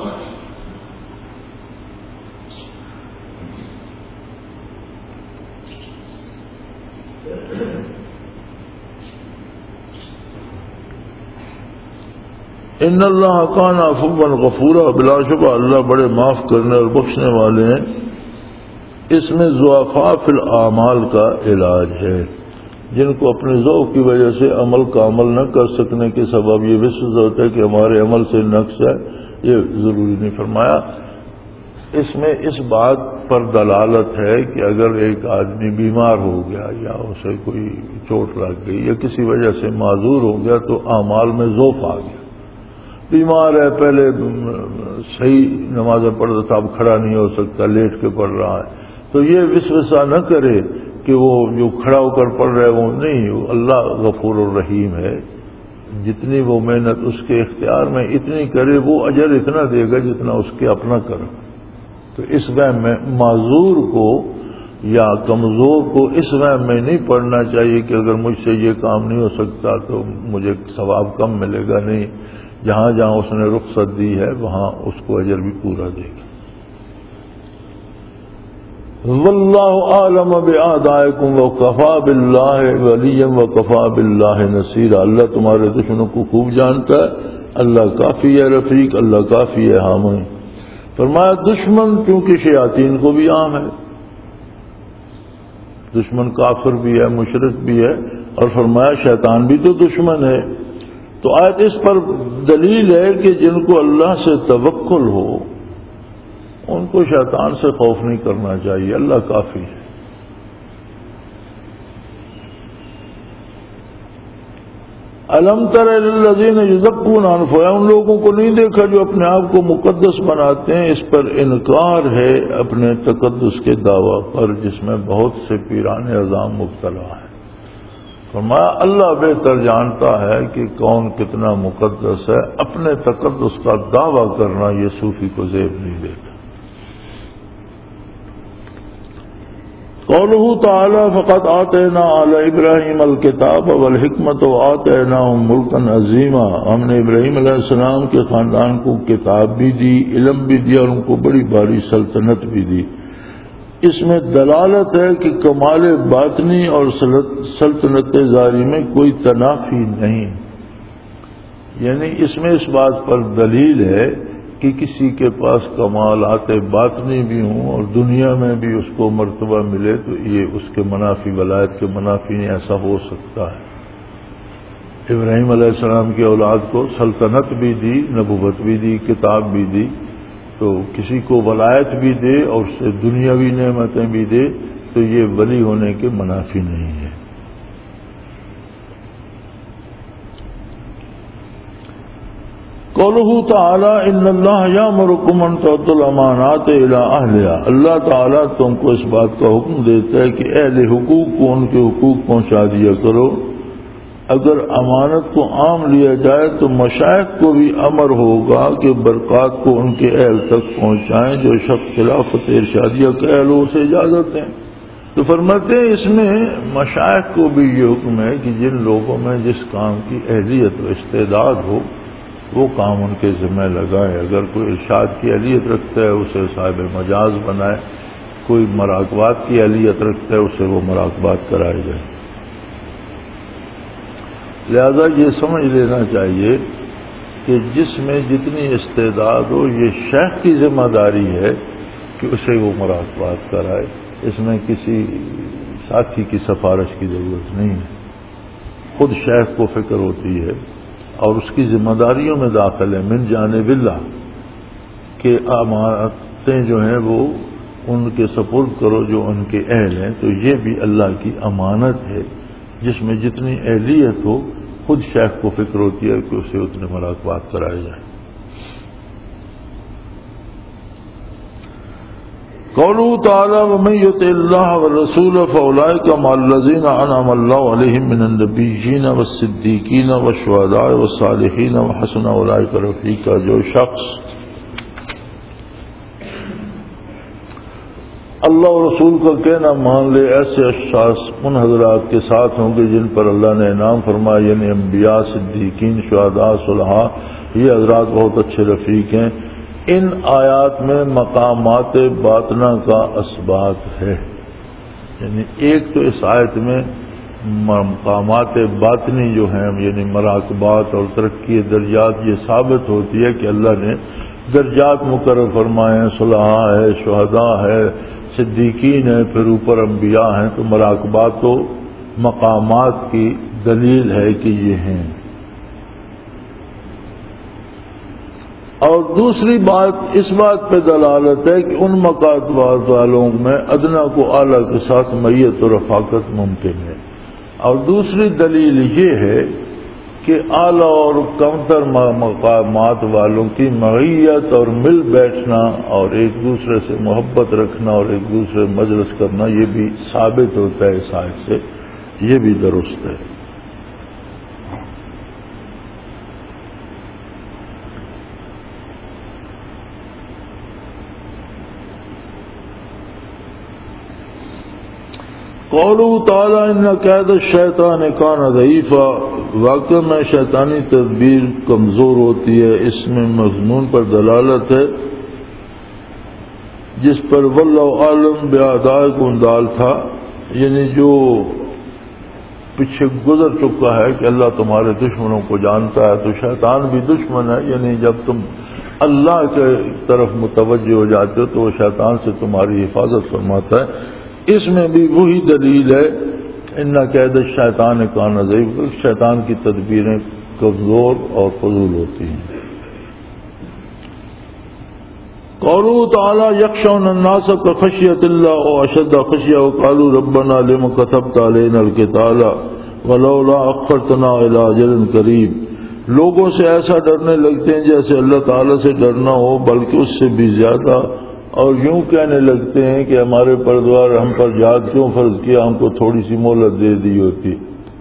ان اللہ کان عفوا غفورا، بلا شبہ اللہ بڑے معاف کرنے اور بخشنے والے ہیں۔ اس میں ضعفاء فی الاعمال کا علاج ہے، جن کو اپنے ذوق کی وجہ سے عمل کا عمل نہ کر سکنے کے سبب یہ وسوس ہوتا ہے کہ ہمارے عمل سے نقص ہے، یہ ضروری نہیں فرمایا۔ اس میں اس بات پر دلالت ہے کہ اگر ایک آدمی بیمار ہو گیا یا اسے کوئی چوٹ لگ گئی یا کسی وجہ سے معذور ہو گیا تو اعمال میں ضعف آ گیا۔ بیمار ہے، پہلے صحیح نمازیں پڑھتا تھا، اب کھڑا نہیں ہو سکتا، لیٹ کے پڑھ رہا ہے، تو یہ وسوسہ نہ کرے کہ وہ جو کھڑا ہو کر پڑھ رہے وہ نہیں، اللہ غفور الرحیم ہے، جتنی وہ محنت اس کے اختیار میں اتنی کرے وہ اجر اتنا دے گا جتنا اس کے اپنا کرم۔ تو اس وہم میں معذور کو یا کمزور کو اس وہم میں نہیں پڑھنا چاہیے کہ اگر مجھ سے یہ کام نہیں ہو سکتا تو مجھے ثواب کم ملے گا، نہیں، جہاں جہاں اس نے رخصت دی ہے وہاں اس کو اجر بھی پورا دے گا۔ واللہ اعلم باعدائکم وکفی باللہ ولیا وکفی باللہ نصیرا، اللہ تمہارے دشمنوں کو خوب جانتا ہے، اللہ کافی ہے رفیق، اللہ کافی ہے حامی۔ فرمایا دشمن کیونکہ شیاطین کو بھی عام ہے، دشمن کافر بھی ہے، مشرک بھی ہے، اور فرمایا شیطان بھی تو دشمن ہے۔ تو آیت اس پر دلیل ہے کہ جن کو اللہ سے توکل ہو ان کو شیطان سے خوف نہیں کرنا چاہیے، اللہ کافی ہے۔ الم تر الی الذین یزکون انفسهم، ان لوگوں کو نہیں دیکھا جو اپنے آپ کو مقدس بناتے ہیں۔ اس پر انکار ہے اپنے تقدس کے دعویٰ پر جس میں بہت سے پیران عظام مبتلا ہیں۔ فرمایا اللہ بہتر جانتا ہے کہ کون کتنا مقدس ہے، اپنے تقدس کا دعویٰ کرنا یہ صوفی کو زیب نہیں دیتا۔ قولہ تعالی فقد آتینا آل ابراہیم الکتاب والحکمت وآتیناہم ملکا عظیما، ہم نے ابراہیم علیہ السلام کے خاندان کو کتاب بھی دی، علم بھی دیا اور ان کو بڑی باری سلطنت بھی دی۔ اس میں دلالت ہے کہ کمال باطنی اور سلطنت ظاہری میں کوئی تنافی نہیں، یعنی اس میں اس بات پر دلیل ہے کہ کسی کے پاس کمالات باطنی بھی ہوں اور دنیا میں بھی اس کو مرتبہ ملے تو یہ اس کے منافی، ولایت کے منافی نہیں، ایسا ہو سکتا ہے۔ ابراہیم علیہ السلام کی اولاد کو سلطنت بھی دی، نبوت بھی دی، کتاب بھی دی، تو کسی کو ولایت بھی دے اور اس سے دنیاوی نعمتیں بھی دے تو یہ ولی ہونے کے منافی نہیں ہے۔ قولہ تعالی ان اللہ یامرکم ان تؤتوا الامانات الی اہلہا، اللہ تعالیٰ تم کو اس بات کا حکم دیتا ہے کہ اہل حقوق کو ان کے حقوق پہنچا دیا کرو۔ اگر امانت کو عام لیا جائے تو مشائخ کو بھی امر ہوگا کہ برکات کو ان کے اہل تک پہنچائیں، جو شخص خلافت ارشادیہ کا اہل ہو اسے اجازت دیں۔ تو فرماتے ہیں اس میں مشائخ کو بھی یہ حکم ہے کہ جن لوگوں میں جس کام کی اہلیت و استعداد ہو وہ کام ان کے ذمہ لگائے۔ اگر کوئی ارشاد کی اہلیت رکھتا ہے اسے صاحب مجاز بنائے، کوئی مراقبات کی اہلیت رکھتا ہے اسے وہ مراقبات کرائے جائے۔ لہذا یہ سمجھ لینا چاہیے کہ جس میں جتنی استعداد ہو یہ شیخ کی ذمہ داری ہے کہ اسے وہ مراقبات کرائے، اس میں کسی ساتھی کی سفارش کی ضرورت نہیں ہے، خود شیخ کو فکر ہوتی ہے اور اس کی ذمہ داریوں میں داخل ہے من جانب اللہ کہ امانتیں جو ہیں وہ ان کے سپرد کرو جو ان کے اہل ہیں، تو یہ بھی اللہ کی امانت ہے جس میں جتنی اہلیت ہو خود شیخ کو فکر ہوتی ہے کہ اسے اتنے مراقبات کرائے جائیں۔ قوله تعالی ومن یطع اللہ والرسول فاولئک مع الذین انعم اللہ علیہم من النبیین والصدیقین والشہداء والصالحین وحسن اولئک رفیقا، جو شخص اللہ اور رسول کا کہنا مان لے، ایسے اشخاص ان حضرات کے ساتھ ہوں گے جن پر اللہ نے انعام فرمایا، یعنی انبیاء، صدیقین، شہداء، صلحاء، یہ حضرات بہت اچھے رفیق ہیں۔ ان آیات میں مقامات باطنہ کا اثبات ہے، یعنی ایک تو اس آیت میں مقامات باطنی جو ہیں یعنی مراقبات اور ترقی درجات یہ ثابت ہوتی ہے کہ اللہ نے درجات مقرر فرمائے ہیں، صلحاء ہے، شہداء ہے، صدیقین ہے، پھر اوپر انبیاء ہیں، تو مراقبات و مقامات کی دلیل ہے کہ یہ ہیں۔ اور دوسری بات اس بات پہ دلالت ہے کہ ان مقامات والوں میں ادنا کو اعلیٰ کے ساتھ میت و رفاقت ممکن ہے، اور دوسری دلیل یہ ہے کہ اعلیٰ اور کمتر مقامات والوں کی معیت اور مل بیٹھنا اور ایک دوسرے سے محبت رکھنا اور ایک دوسرے مجلس کرنا یہ بھی ثابت ہوتا ہے اس آیت سے، یہ بھی درست ہے۔ قوله تعالی ان کید الشیطان کان ضعیفا، واقع میں شیطانی تدبیر کمزور ہوتی ہے، اس میں مضمون پر دلالت ہے جس پر واللہ عالم بأعدائکم دال تھا، یعنی جو پیچھے گزر چکا ہے کہ اللہ تمہارے دشمنوں کو جانتا ہے، تو شیطان بھی دشمن ہے، یعنی جب تم اللہ کے طرف متوجہ ہو جاتے ہو تو وہ شیطان سے تمہاری حفاظت فرماتا ہے۔ اس میں بھی وہی دلیل ہے ان کید الشیطان کان ضعیفا، شیطان کی تدبیریں کمزور اور فضول ہوتی ہیں۔ قوله تعالی یخشون الناس کخشیۃ اللہ واشد خشیہ وقالوا ربنا لم كتبت علينا القتال ولولا اخرتنا الى اجل قریب، لوگوں سے ایسا ڈرنے لگتے ہیں جیسے اللہ تعالی سے ڈرنا ہو، بلکہ اس سے بھی زیادہ، اور یوں کہنے لگتے ہیں کہ ہمارے پروردگار ہم پر جہاد کیوں فرض کیا، ہم کو تھوڑی سی مہلت دے دی ہوتی۔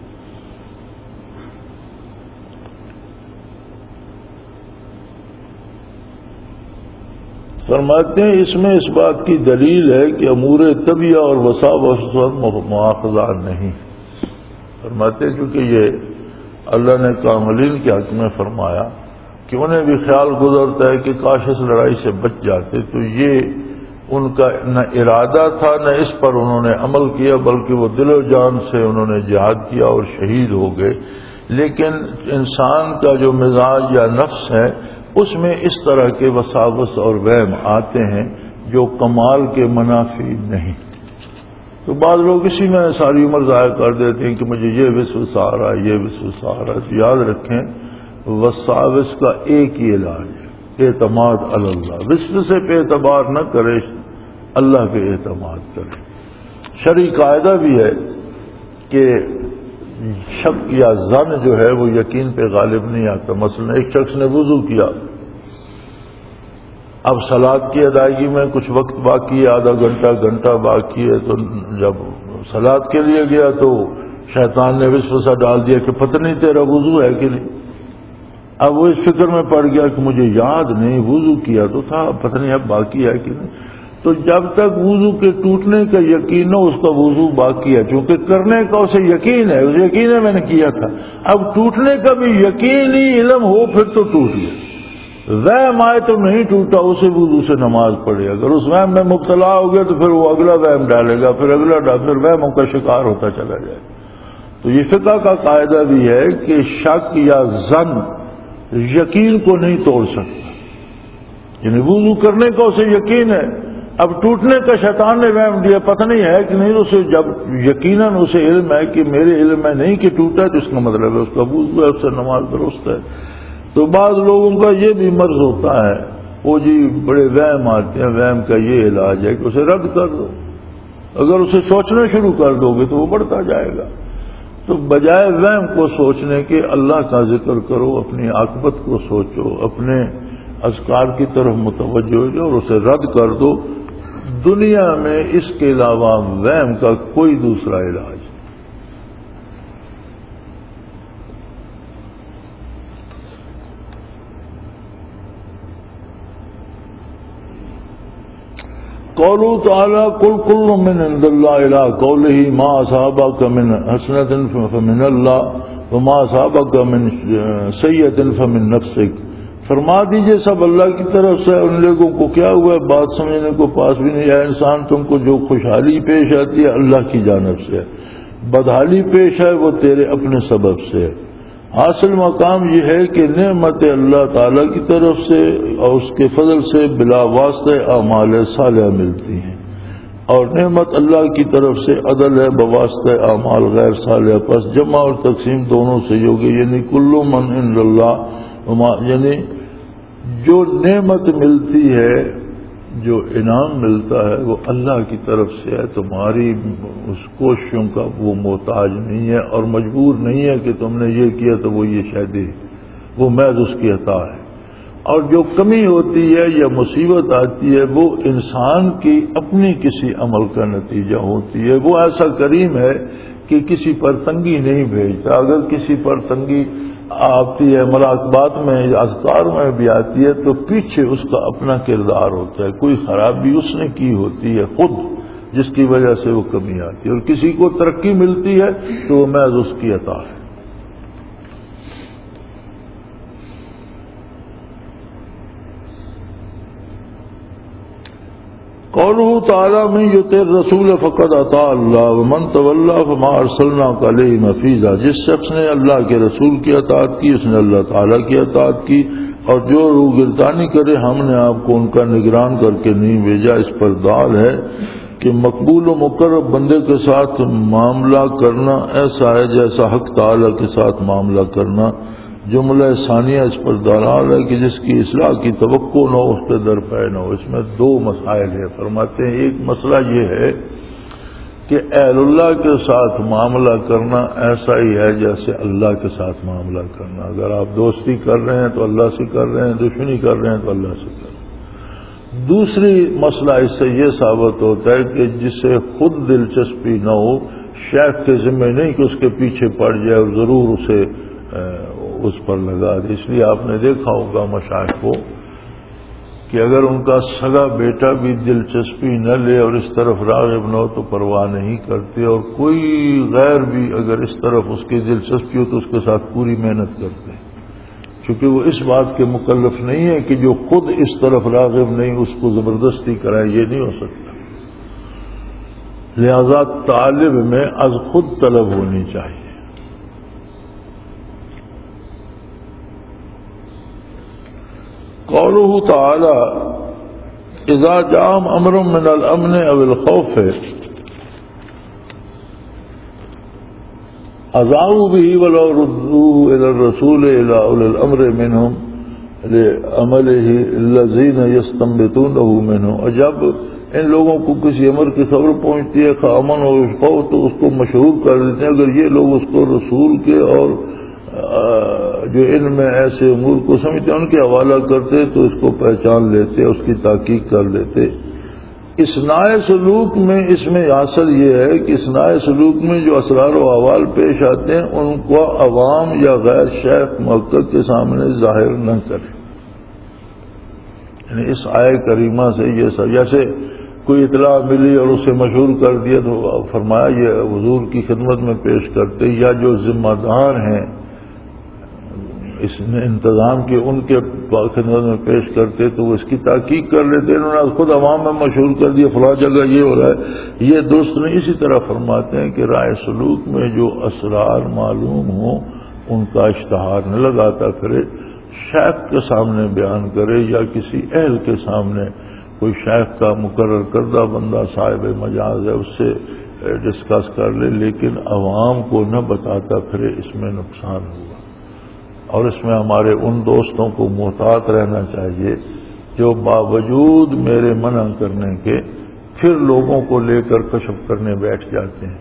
فرماتے ہیں اس میں اس بات کی دلیل ہے کہ امور طبیعہ اور وسع مواخذہ نہیں۔ فرماتے ہیں چونکہ یہ اللہ نے کاملین کے حق میں فرمایا کہ انہیں بھی خیال گزرتا ہے کہ کاش اس لڑائی سے بچ جاتے، تو یہ ان کا نہ ارادہ تھا نہ اس پر انہوں نے عمل کیا، بلکہ وہ دل و جان سے انہوں نے جہاد کیا اور شہید ہو گئے۔ لیکن انسان کا جو مزاج یا نفس ہے اس میں اس طرح کے وساوس اور وہم آتے ہیں جو کمال کے منافی نہیں، تو بعض لوگ اسی میں ساری عمر ضائع کر دیتے ہیں کہ مجھے یہ وسوسہ آ رہا ہے، یہ وسوسہ آ رہا ہے۔ تو یاد رکھیں وساوس کا ایک ہی علاج ہے، اعتماد اللہ، وسوسے پہ اعتبار نہ کرے، اللہ پہ اعتماد کرے۔ شرعی قاعدہ بھی ہے کہ شک یا ظن جو ہے وہ یقین پہ غالب نہیں آتا۔ مثلا ایک شخص نے وضو کیا، اب صلاۃ کی ادائیگی میں کچھ وقت باقی ہے، آدھا گھنٹہ باقی ہے، تو جب صلاۃ کے لیے گیا تو شیطان نے وسوسہ ڈال دیا کہ پتہ نہیں تیرا وضو ہے کہ نہیں۔ اب وہ اس فکر میں پڑ گیا کہ مجھے یاد نہیں، وضو کیا تو تھا، پتہ نہیں اب باقی ہے کہ نہیں۔ تو جب تک وضو کے ٹوٹنے کا یقین ہو اس کا وضو باقی ہے، چونکہ کرنے کا اسے یقین ہے، اسے یقین ہے میں نے کیا تھا۔ اب ٹوٹنے کا بھی یقینی علم ہو پھر تو ٹوٹ گیا، وہم آئے تو نہیں ٹوٹا، اسے وضو سے نماز پڑھے۔ اگر اس وہم میں مبتلا ہو گیا تو پھر وہ اگلا وہم ڈالے گا، پھر اگلا پھر وہموں کا شکار ہوتا چلا جائے۔ تو یہ فقہ کا قاعدہ بھی ہے کہ شک یا ظن یقین کو نہیں توڑ سکتا، یعنی وضو کرنے کا اسے یقین ہے، اب ٹوٹنے کا شیطان نے وہم دیا، پتہ نہیں ہے کہ نہیں، اسے جب یقیناً اسے علم ہے کہ میرے علم میں نہیں کہ ٹوٹا ہے، تو اس کا مطلب ہے اس کا وضو ہے، اس سے نماز درست ہے۔ تو بعض لوگوں کا یہ بھی مرض ہوتا ہے، وہ جی بڑے وہم آتے ہیں، وہم کا یہ علاج ہے کہ اسے رد کر دو، اگر اسے سوچنا شروع کر دو گے تو وہ بڑھتا جائے گا۔ تو بجائے وہم کو سوچنے کے اللہ کا ذکر کرو، اپنی عاقبت کو سوچو، اپنے اذکار کی طرف متوجہ ہو جاؤ اور اسے رد کر دو۔ دنیا میں اس کے علاوہ وہم کا کوئی دوسرا علاج نہیں۔ قولوا تعالی قل كل من عند الله الى قوله ما اصابك من حسنة فمن الله وما اصابك من سیئة فمن نفسك، فرما دیجئے سب اللہ کی طرف سے، ان لوگوں کو کیا ہوا ہے بات سمجھنے کو پاس بھی نہیں ہے۔ انسان تم کو جو خوشحالی پیش آتی ہے اللہ کی جانب سے، بدحالی پیش آئے وہ تیرے اپنے سبب سے۔ حاصل مقام یہ ہے کہ نعمت اللہ تعالی کی طرف سے اور اس کے فضل سے بلا واسطہ اعمال صالحہ ملتی ہیں، اور نعمت اللہ کی طرف سے عدل ہے بواسطہ اعمال غیر صالحہ، پس جمع اور تقسیم دونوں سے ہوگی، یعنی کل من عند اللہ، یعنی جو نعمت ملتی ہے، جو انعام ملتا ہے وہ اللہ کی طرف سے ہے، تمہاری اس کوششوں کا وہ محتاج نہیں ہے اور مجبور نہیں ہے کہ تم نے یہ کیا تو وہ یہ شے دے، وہ محض اس کی عطا ہے۔ اور جو کمی ہوتی ہے یا مصیبت آتی ہے وہ انسان کی اپنی کسی عمل کا نتیجہ ہوتی ہے۔ وہ ایسا کریم ہے کہ کسی پر تنگی نہیں بھیجتا، اگر کسی پر تنگی آتی ہے مراقبات میں اذکار میں بھی آتی ہے تو پیچھے اس کا اپنا کردار ہوتا ہے، کوئی خرابی اس نے کی ہوتی ہے خود جس کی وجہ سے وہ کمی آتی ہے، اور کسی کو ترقی ملتی ہے تو وہ محض اس کی عطا ہے۔ قوله تعالی من یطع الرسول فقد اطاع اللہ ومن تولی فما ارسلناک علیہم حفیظا، جس شخص نے اللہ کے رسول کی اطاعت کی اس نے اللہ تعالی کی اطاعت کی، اور جو روگردانی کرے ہم نے آپ کو ان کا نگران کر کے نہیں بھیجا۔ اس پر دال ہے کہ مقبول و مقرب بندے کے ساتھ معاملہ کرنا ایسا ہے جیسا حق تعالی کے ساتھ معاملہ کرنا۔ جملہ ثانیہ اس پر دلال ہے کہ جس کی اصلاح کی توقع نہ ہو اس پہ درپے نہ ہو۔ اس میں دو مسائل ہیں، فرماتے ہیں ایک مسئلہ یہ ہے کہ اہل اللہ کے ساتھ معاملہ کرنا ایسا ہی ہے جیسے اللہ کے ساتھ معاملہ کرنا، اگر آپ دوستی کر رہے ہیں تو اللہ سے کر رہے ہیں، دشمنی کر رہے ہیں تو اللہ سے کر رہے ہیں۔ دوسری مسئلہ اس سے یہ ثابت ہوتا ہے کہ جسے خود دلچسپی نہ ہو، شیخ کے ذمہ نہیں کہ اس کے پیچھے پڑ جائے اور ضرور اسے اس پر لگا دے۔ اس لیے آپ نے دیکھا ہوگا مشائخ کو کہ اگر ان کا سگا بیٹا بھی دلچسپی نہ لے اور اس طرف راغب نہ ہو تو پرواہ نہیں کرتے، اور کوئی غیر بھی اگر اس طرف اس کی دلچسپی ہو تو اس کے ساتھ پوری محنت کرتے ہیں، چونکہ وہ اس بات کے مکلف نہیں ہے کہ جو خود اس طرف راغب نہیں اس کو زبردستی کرائے، یہ نہیں ہو سکتا۔ لہذا طالب میں از خود طلب ہونی چاہیے۔ قوله تعالی اذا جاء امر من الامن او الخوف اذاعوا به ولو ردوا الى الرسول الى اولي الامر منهم لعمله الذين يستنبطونه منه، اور جب ان لوگوں کو کسی امر کی خبر پہنچتی ہے امن اور خوف تو اس کو مشہور کر دیتے ہیں، اگر یہ لوگ اس کو رسول کے اور جو ان میں ایسے امور کو سمجھتے ہیں ان کے حوالہ کرتے تو اس کو پہچان لیتے، اس کی تحقیق کر لیتے۔ اصلاح سلوک میں اس میں حاصل یہ ہے کہ اصلاح سلوک میں جو اسرار و احوال پیش آتے ہیں ان کو عوام یا غیر شیخ محقق کے سامنے ظاہر نہ کریں۔ یعنی اس آیہ کریمہ سے یہ سب، جیسے کوئی اطلاع ملی اور اسے مشہور کر دیا تو فرمایا یہ حضور کی خدمت میں پیش کرتے، یا جو ذمہ دار ہیں اس نے انتظام کے ان کے خدمت میں پیش کرتے تو وہ اس کی تحقیق کر لیتے۔ انہوں نے خود عوام میں مشہور کر دیا فلاں جگہ یہ ہو رہا ہے، یہ درست نہیں۔ اسی طرح فرماتے ہیں کہ رائے سلوک میں جو اسرار معلوم ہوں ان کا اشتہار نہ لگاتا پھرے، شیخ کے سامنے بیان کرے یا کسی اہل کے سامنے، کوئی شیخ کا مقرر کردہ بندہ صاحب مجاز ہے اس سے ڈسکس کر لے، لیکن عوام کو نہ بتاتا پھرے، اس میں نقصان ہوگا۔ اور اس میں ہمارے ان دوستوں کو محتاط رہنا چاہیے جو باوجود میرے منع کرنے کے پھر لوگوں کو لے کر کشف کرنے بیٹھ جاتے ہیں۔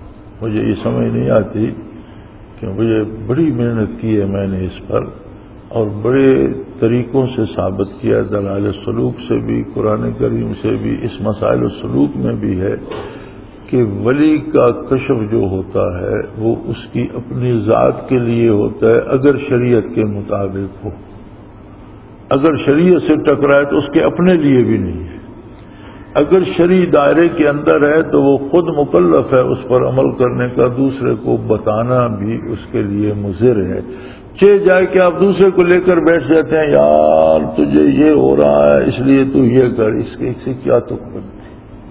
مجھے یہ سمجھ نہیں آتی کہ مجھے بڑی محنت کی ہے میں نے اس پر، اور بڑے طریقوں سے ثابت کیا، دلائل سلوک سے بھی، قرآن کریم سے بھی، اس مسائل السلوک میں بھی ہے کہ ولی کا کشف جو ہوتا ہے وہ اس کی اپنی ذات کے لیے ہوتا ہے اگر شریعت کے مطابق ہو، اگر شریعت سے ٹکرائے تو اس کے اپنے لیے بھی نہیں ہے، اگر شرعی دائرے کے اندر ہے تو وہ خود مکلف ہے اس پر عمل کرنے کا، دوسرے کو بتانا بھی اس کے لیے مضر ہے۔ جائے کہ آپ دوسرے کو لے کر بیٹھ جاتے ہیں، یار تجھے یہ ہو رہا ہے اس لیے تو یہ کر، اس کے سے کیا تک بنتی۔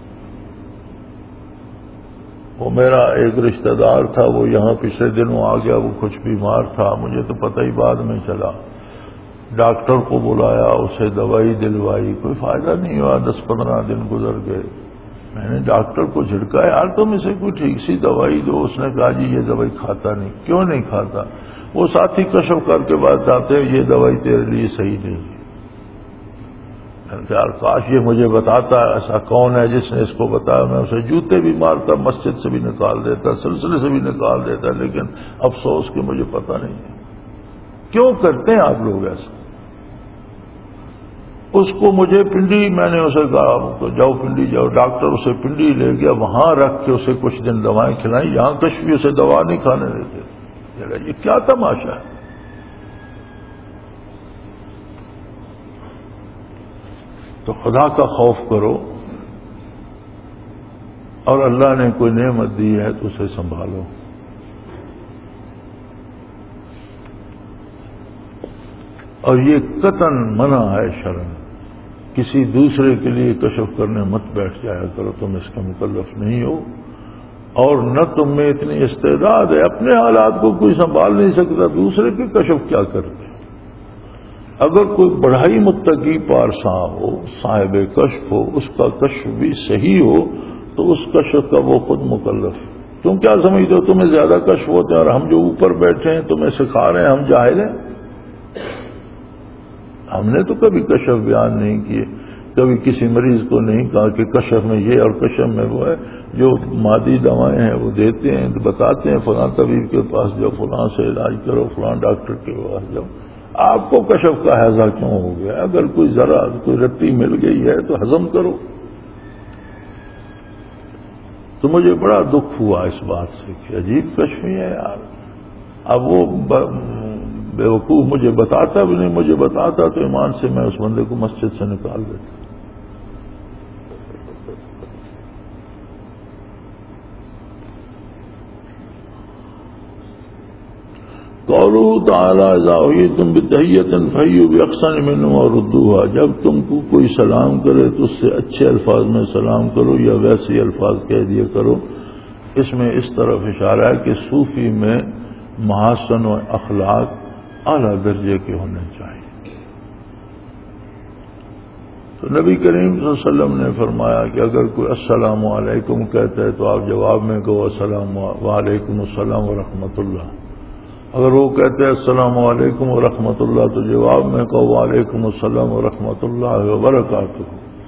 وہ میرا ایک رشتہ دار تھا، وہ یہاں پچھلے دنوں آ گیا، وہ کچھ بیمار تھا، مجھے تو پتہ ہی بعد میں چلا، ڈاکٹر کو بلایا، اسے دوائی دلوائی، کوئی فائدہ نہیں ہوا، 10-15 دن گزر گئے۔ میں نے ڈاکٹر کو جھڑکا، یار تم اسے کوئی ٹھیک سی دوائی دو۔ اس نے کہا جی یہ دوائی کھاتا نہیں۔ کیوں نہیں کھاتا؟ وہ ساتھی کشف کر کے بعد آتے ہیں یہ دوائی تیرے لیے صحیح نہیں ہے۔ میں نے کہا یار کاش یہ مجھے بتاتا، ایسا کون ہے جس نے اس کو بتایا، میں اسے جوتے بھی مارتا، مسجد سے بھی نکال دیتا، سلسلے سے بھی نکال دیتا، لیکن افسوس کہ مجھے پتہ نہیں ہے۔ کیوں کرتے ہیں آپ لوگ ایسا؟ اس کو مجھے پنڈی، میں نے اسے کہا جاؤ پنڈی جاؤ، ڈاکٹر اسے پنڈی لے گیا، وہاں رکھ کے اسے کچھ دن دوائیں کھلائیں، یہاں کشف اسے دوا نہیں کھانے دیتے۔ یہ کیا تماشا ہے؟ تو خدا کا خوف کرو، اور اللہ نے کوئی نعمت دی ہے تو اسے سنبھالو۔ اور یہ قطعاً منع ہے شرعاً، کسی دوسرے کے لیے کشف کرنے مت بیٹھ جایا کرو، تم اس کا مکلف نہیں ہو، اور نہ تم میں اتنی استعداد ہے، اپنے حالات کو کوئی سنبھال نہیں سکتا، دوسرے کے کشف کیا کرتے۔ اگر کوئی بڑھائی متقی پارساں ہو، صاحب کشف ہو، اس کا کشف بھی صحیح ہو تو اس کشف کا وہ خود مکلف ہے۔ تم کیا سمجھتے ہو تمہیں زیادہ کشف ہوتے ہیں اور ہم جو اوپر بیٹھے ہیں تمہیں سکھا رہے ہیں، ہم جاہل ہیں؟ ہم نے تو کبھی کشف بیان نہیں کیے، کبھی کسی مریض کو نہیں کہا کہ کشف میں یہ اور کشف میں وہ ہے۔ جو مادی دوائیں ہیں وہ دیتے ہیں، بتاتے ہیں فلاں طبیب کے پاس جاؤ، فلاں سے علاج کرو، فلاں ڈاکٹر کے پاس جاؤ۔ آپ کو کشف کا ہیضہ کیوں ہو گیا؟ اگر کوئی ذرا کوئی رتی مل گئی ہے تو ہضم کرو۔ تو مجھے بڑا دکھ ہوا اس بات سے کہ عجیب کشفی ہے یار۔ اب وہ بیوقوف مجھے بتاتا بھی نہیں، مجھے بتاتا تو ایمان سے میں اس بندے کو مسجد سے نکال دیتا۔ قوله تعالی اذا حییتم بتحیۃ فحیوا باحسن منها وردوها، جب تم کو کوئی سلام کرے تو اس سے اچھے الفاظ میں سلام کرو یا ویسے الفاظ کہہ دیا کرو۔ اس میں اس طرف اشارہ ہے کہ صوفی میں محاسن و اخلاق اعلیٰ درجے کے ہونے چاہیے۔ تو نبی کریم صلی اللہ علیہ وسلم نے فرمایا کہ اگر کوئی السلام علیکم کہتا ہے تو آپ جواب میں کہو السلام وعلیکم السلام ورحمۃ اللہ۔ اگر وہ کہتے ہیں السلام علیکم ورحمۃ اللہ تو جواب میں کہو وعلیکم السلام ورحمۃ اللہ وبرکاتہ۔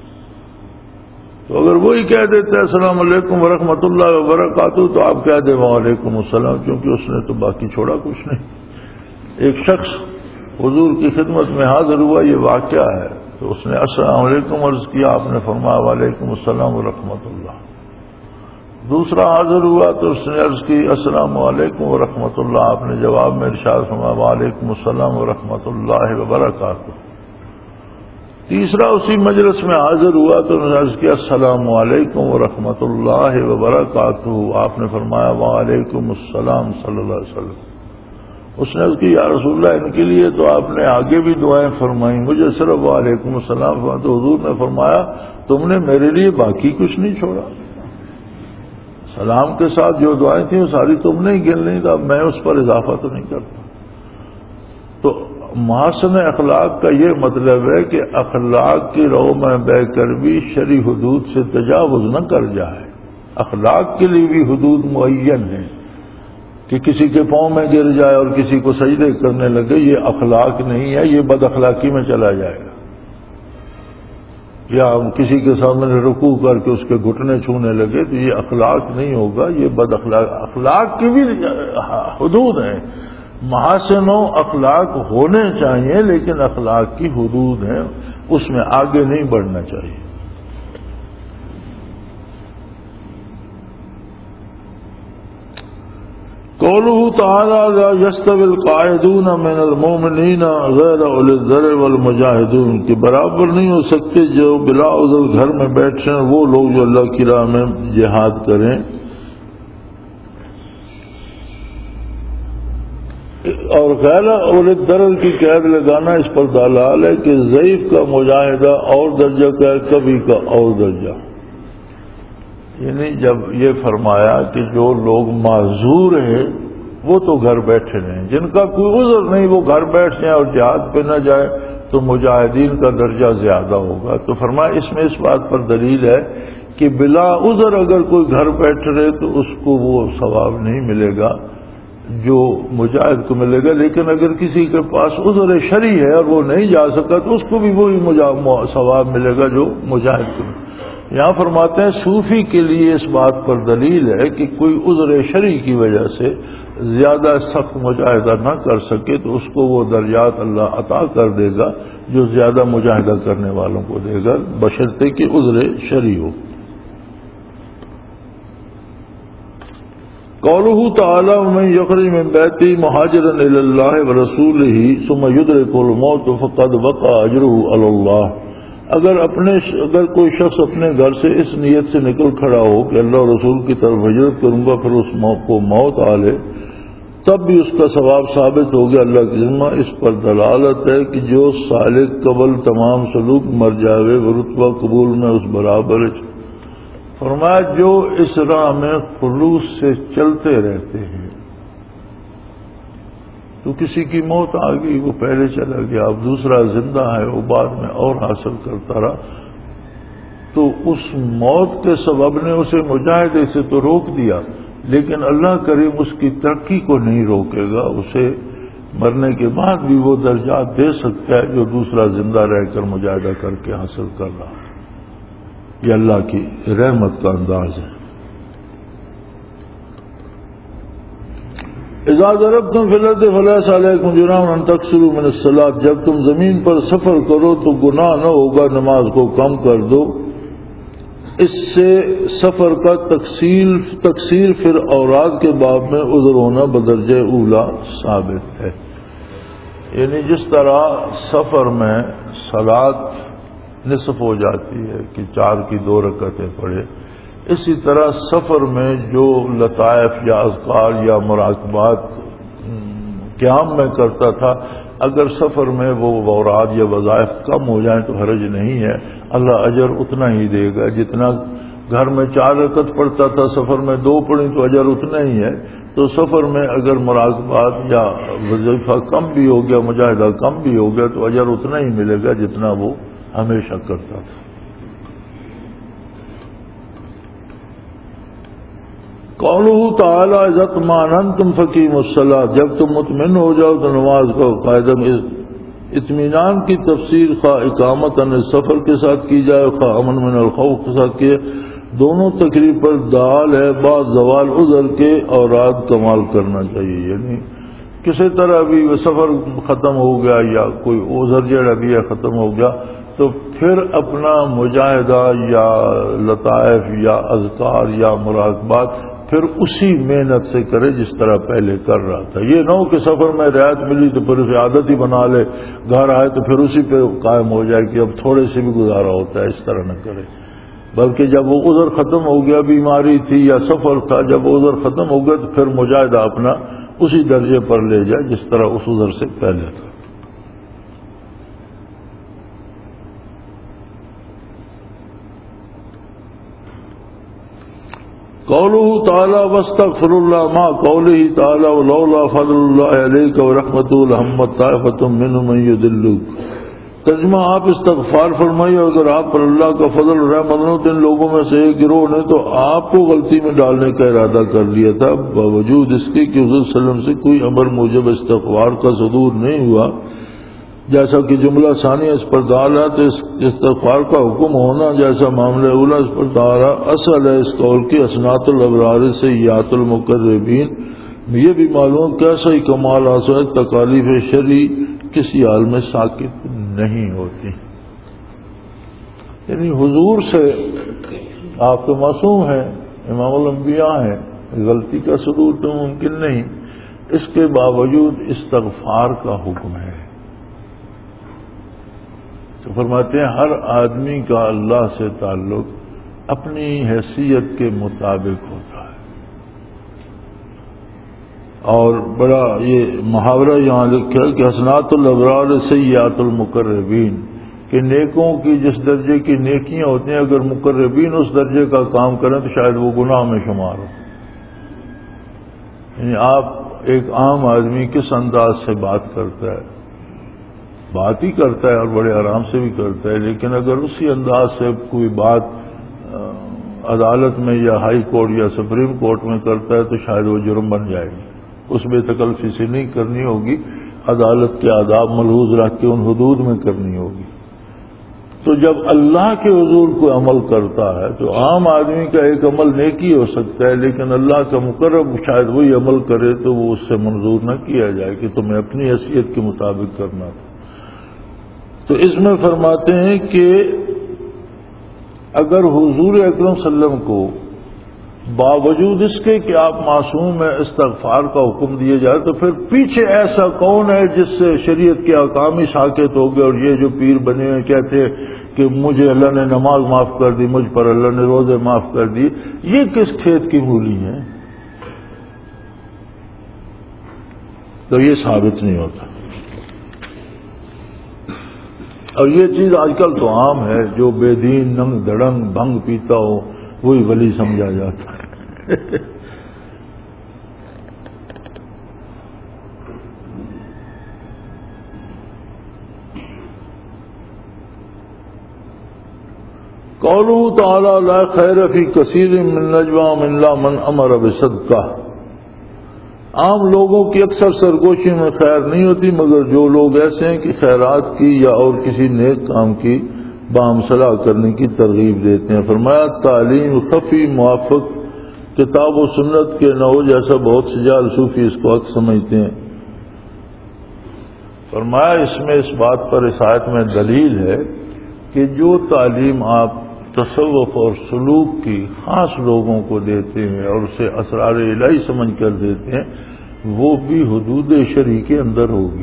تو اگر وہی کہہ دیتے ہیں السلام علیکم ورحمۃ اللہ وبرکاتہ تو آپ کہہ دیں وعلیکم السلام، کیونکہ اس نے تو باقی چھوڑا کچھ نہیں۔ ایک شخص حضور کی خدمت میں حاضر ہوا، یہ واقعہ ہے، تو اس نے السلام علیکم عرض کیا، آپ نے فرمایا وعلیکم السلام ورحمۃ اللہ۔ دوسرا حاضر ہوا تو اس نے عرض کی السلام علیکم ورحمۃ اللہ، آپ نے جواب میں ارشاد فرمایا وعلیکم السلام ورحمۃ اللہ وبرکاتہ۔ تیسرا اسی مجلس میں حاضر ہوا تو انہوں نے عرض کیا السلام علیکم ورحمۃ اللہ وبرکاتہ، آپ نے فرمایا وعلیکم السلام صلی اللہ علیہ وسلم۔ اس نے عرض کی یا رسول اللہ ان کے لیے تو آپ نے آگے بھی دعائیں فرمائیں، مجھے صرف وعلیکم السلام فرمایا۔ تو حضور نے فرمایا تم نے میرے لیے باقی کچھ نہیں چھوڑا، سلام کے ساتھ جو دعائیں تھیں وہ ساری تم نے ہی گن لیں، تو اب میں اس پر اضافہ تو نہیں کرتا۔ تو محاسن اخلاق کا یہ مطلب ہے کہ اخلاق کی رو میں بہ کر بھی شرعی حدود سے تجاوز نہ کر جائے۔ اخلاق کے لیے بھی حدود معین ہیں کہ کسی کے پاؤں میں گر جائے اور کسی کو سجدے کرنے لگے، یہ اخلاق نہیں ہے، یہ بد اخلاقی میں چلا جائے گا۔ یا کسی کے سامنے رکوع کر کے اس کے گھٹنے چھونے لگے تو یہ اخلاق نہیں ہوگا، یہ بد اخلاق۔ اخلاق کی بھی حدود ہیں، محاسن و اخلاق ہونے چاہیے، لیکن اخلاق کی حدود ہیں، اس میں آگے نہیں بڑھنا چاہیے۔ قوله تعالی لا يستوي القاعدون من المؤمنین غیر اولی الضرر والمجاہدون، کہ برابر نہیں ہو سکتے جو بلا عذر گھر میں بیٹھے ہیں وہ لوگ جو اللہ کی راہ میں جہاد کریں۔ اور غیر اولی الضرر کی قید لگانا اس پر دلال ہے کہ ضعیف کا مجاہدہ اور درجہ کا ہے، کبھی کا اور درجہ، یعنی جب یہ فرمایا کہ جو لوگ معذور ہیں وہ تو گھر بیٹھے رہیں، جن کا کوئی عذر نہیں وہ گھر بیٹھ جائیں اور جہاد پہ نہ جائے تو مجاہدین کا درجہ زیادہ ہوگا۔ تو فرمایا اس میں اس بات پر دلیل ہے کہ بلا عذر اگر کوئی گھر بیٹھ رہے تو اس کو وہ ثواب نہیں ملے گا جو مجاہد کو ملے گا، لیکن اگر کسی کے پاس عذر شرعی ہے اور وہ نہیں جا سکا تو اس کو بھی وہی ثواب ملے گا جو مجاہد کو ملے گا۔ یہاں فرماتے ہیں صوفی کے لیے اس بات پر دلیل ہے کہ کوئی عذر شرعی کی وجہ سے زیادہ سخت مجاہدہ نہ کر سکے تو اس کو وہ درجات اللہ عطا کر دے گا جو زیادہ مجاہدہ کرنے والوں کو دے گا، بشرطے کہ عذر شرعی ہو۔ قوله تعالی ومن یخرج من بیتہ مہاجرا الی اللہ ورسولہ ثم یدرکہ الموت فقد وقع اجرہ علی اللہ، اگر کوئی شخص اپنے گھر سے اس نیت سے نکل کھڑا ہو کہ اللہ اور رسول کی طرف ہجرت کروں گا پھر اس کو موت آ لے، تب بھی اس کا ثواب ثابت ہو گیا اللہ کے ذمہ۔ اس پر دلالت ہے کہ جو سالک قبل تمام سلوک مر جاوے وہ رتبہ قبول میں اس برابر ہے۔ فرمایا جو اس راہ میں خلوص سے چلتے رہتے ہیں، تو کسی کی موت آ گئی وہ پہلے چلا گیا، اب دوسرا زندہ ہے وہ بعد میں اور حاصل کرتا رہا، تو اس موت کے سبب نے اسے مجاہدے سے تو روک دیا، لیکن اللہ کریم اس کی ترقی کو نہیں روکے گا، اسے مرنے کے بعد بھی وہ درجات دے سکتا ہے جو دوسرا زندہ رہ کر مجاہدہ کر کے حاصل کر رہا۔ یہ اللہ کی رحمت کا انداز ہے۔ اذا ضربتم فی الارض فلیس علیکم جناح ان تقصروا من الصلاۃ، جب تم زمین پر سفر کرو تو گناہ نہ ہوگا نماز کو کم کر دو۔ اس سے سفر کا تقصیر پھر اوراد کے باب میں عذر ہونا بدرجہ اولا ثابت ہے، یعنی جس طرح سفر میں صلاۃ نصف ہو جاتی ہے کہ 4 کی 2 رکعتیں پڑھے، اسی طرح سفر میں جو لطائف یا اذکار یا مراقبات قیام میں کرتا تھا، اگر سفر میں وہ اوراد یا وظائف کم ہو جائیں تو حرج نہیں ہے، اللہ اجر اتنا ہی دے گا جتنا گھر میں 4 رکعت پڑھتا تھا، سفر میں 2 پڑھی تو اجر اتنا ہی ہے۔ تو سفر میں اگر مراقبات یا وظیفہ کم بھی ہو گیا، مجاہدہ کم بھی ہو گیا تو اجر اتنا ہی ملے گا جتنا وہ ہمیشہ کرتا تھا۔ قوله تعالی اذا اطمأننتم فاقیموا الصلاۃ، جب تم مطمئن ہو جاؤ تو نماز کو قائم۔ اطمینان کی تفسیر خواہ اقامت ان سفر کے ساتھ کی جائے خواہ امن من الخوف کے ساتھ کیے، دونوں تقریب پر دال ہے بعد زوال عذر کے اوراد کمال کرنا چاہیے، یعنی کسی طرح بھی وہ سفر ختم ہو گیا یا کوئی عذر جڑا بھی ہے ختم ہو گیا تو پھر اپنا مجاہدہ یا لطائف یا اذکار یا مراقبات پھر اسی محنت سے کرے جس طرح پہلے کر رہا تھا۔ یہ نہ ہو کہ سفر میں رعایت ملی تو پھر اسے عادت ہی بنا لے، گھر آئے تو پھر اسی پہ قائم ہو جائے کہ اب تھوڑے سے بھی گزارا ہوتا ہے، اس طرح نہ کرے، بلکہ جب وہ عذر ختم ہو گیا، بیماری تھی یا سفر تھا، جب وہ عذر ختم ہو گیا تو پھر مجاہدہ اپنا اسی درجے پر لے جائے جس طرح اس عذر سے پہلے تھا۔ قوله تعالی واستغفر اللہ ما قوله تعالی ولولا فضل اللہ علیک ورحمتہ لہمت طائفة منهم من یضلوک۔ ترجمہ، آپ استغفار فرمائیے، اگر آپ پر اللہ کا فضل و رحمت نہ تو ان لوگوں میں سے ایک گروہ نے تو آپ کو غلطی میں ڈالنے کا ارادہ کر لیا تھا، باوجود اس کے کہ حضور صلی اللہ علیہ وسلم سے کوئی امر موجب استغفار کا صدور نہیں ہوا، جیسا کہ جملہ ثانیہ اس پر دال ہے تو استغفار کا حکم ہونا جیسا معاملہ اولا اس پر دال ہے۔ اصل ہے اس قول کی اسنات الابرار سے یات المقربین، یہ بھی معلوم کیسا ہی کمال حاصل ہے، تکالیف شرعی کسی حال میں ساکت نہیں ہوتی. یعنی حضور سے آپ تو معصوم ہیں، امام الانبیاء ہیں، غلطی کا صدور تو ممکن نہیں، اس کے باوجود استغفار کا حکم ہے. تو فرماتے ہیں ہر آدمی کا اللہ سے تعلق اپنی حیثیت کے مطابق ہوتا ہے. اور بڑا یہ محاورہ یہاں لکھا ہے کہ حسنات الابرار سیئات المقربین، کہ نیکوں کی جس درجے کی نیکیاں ہوتی ہیں اگر مقربین اس درجے کا کام کریں تو شاید وہ گناہ میں شمار ہو. یعنی آپ ایک عام آدمی کس انداز سے بات کرتا ہے، بات ہی کرتا ہے اور بڑے آرام سے بھی کرتا ہے، لیکن اگر اسی انداز سے کوئی بات عدالت میں یا ہائی کورٹ یا سپریم کورٹ میں کرتا ہے تو شاید وہ جرم بن جائے گی. اس بے تکلفی سے نہیں کرنی ہوگی، عدالت کے آداب ملحوظ رکھ کے ان حدود میں کرنی ہوگی. تو جب اللہ کے حضور کو عمل کرتا ہے تو عام آدمی کا ایک عمل نیکی ہو سکتا ہے، لیکن اللہ کا مقرب شاید وہی عمل کرے تو وہ اس سے منظور نہ کیا جائے کہ تمہیں اپنی حیثیت کے مطابق کرنا تھا. تو اس میں فرماتے ہیں کہ اگر حضور اکرم صلی اللہ علیہ وسلم کو باوجود اس کے کہ آپ معصوم ہیں استغفار کا حکم دیا جائے تو پھر پیچھے ایسا کون ہے جس سے شریعت کے احکام ہی ساکت ہو گئے؟ اور یہ جو پیر بنے ہوئے کہتے ہیں کہ مجھے اللہ نے نماز معاف کر دی، مجھ پر اللہ نے روزے معاف کر دی، یہ کس کھیت کی مولی ہیں؟ تو یہ ثابت نہیں ہوتا. اور یہ چیز آج کل تو عام ہے، جو بے دین ننگ دڑنگ بھنگ پیتا ہو وہی ولی سمجھا جاتا ہے. قوله تعالی لا خیر فی کثیر من نجواهم الا من امر بصدقہ، عام لوگوں کی اکثر سرگوشی میں خیر نہیں ہوتی مگر جو لوگ ایسے ہیں کہ خیرات کی یا اور کسی نیک کام کی باہم صلاح کرنے کی ترغیب دیتے ہیں. فرمایا تعلیم خفی موافق کتاب و سنت کے نہ ہو جیسا بہت سے جعل صوفی اس کو حق سمجھتے ہیں. فرمایا اس میں اس بات پر اس آیت میں دلیل ہے کہ جو تعلیم آپ تصوف اور سلوک کی خاص لوگوں کو دیتے ہیں اور اسے اسرار الہی سمجھ کر دیتے ہیں وہ بھی حدود شرعی کے اندر ہوگی.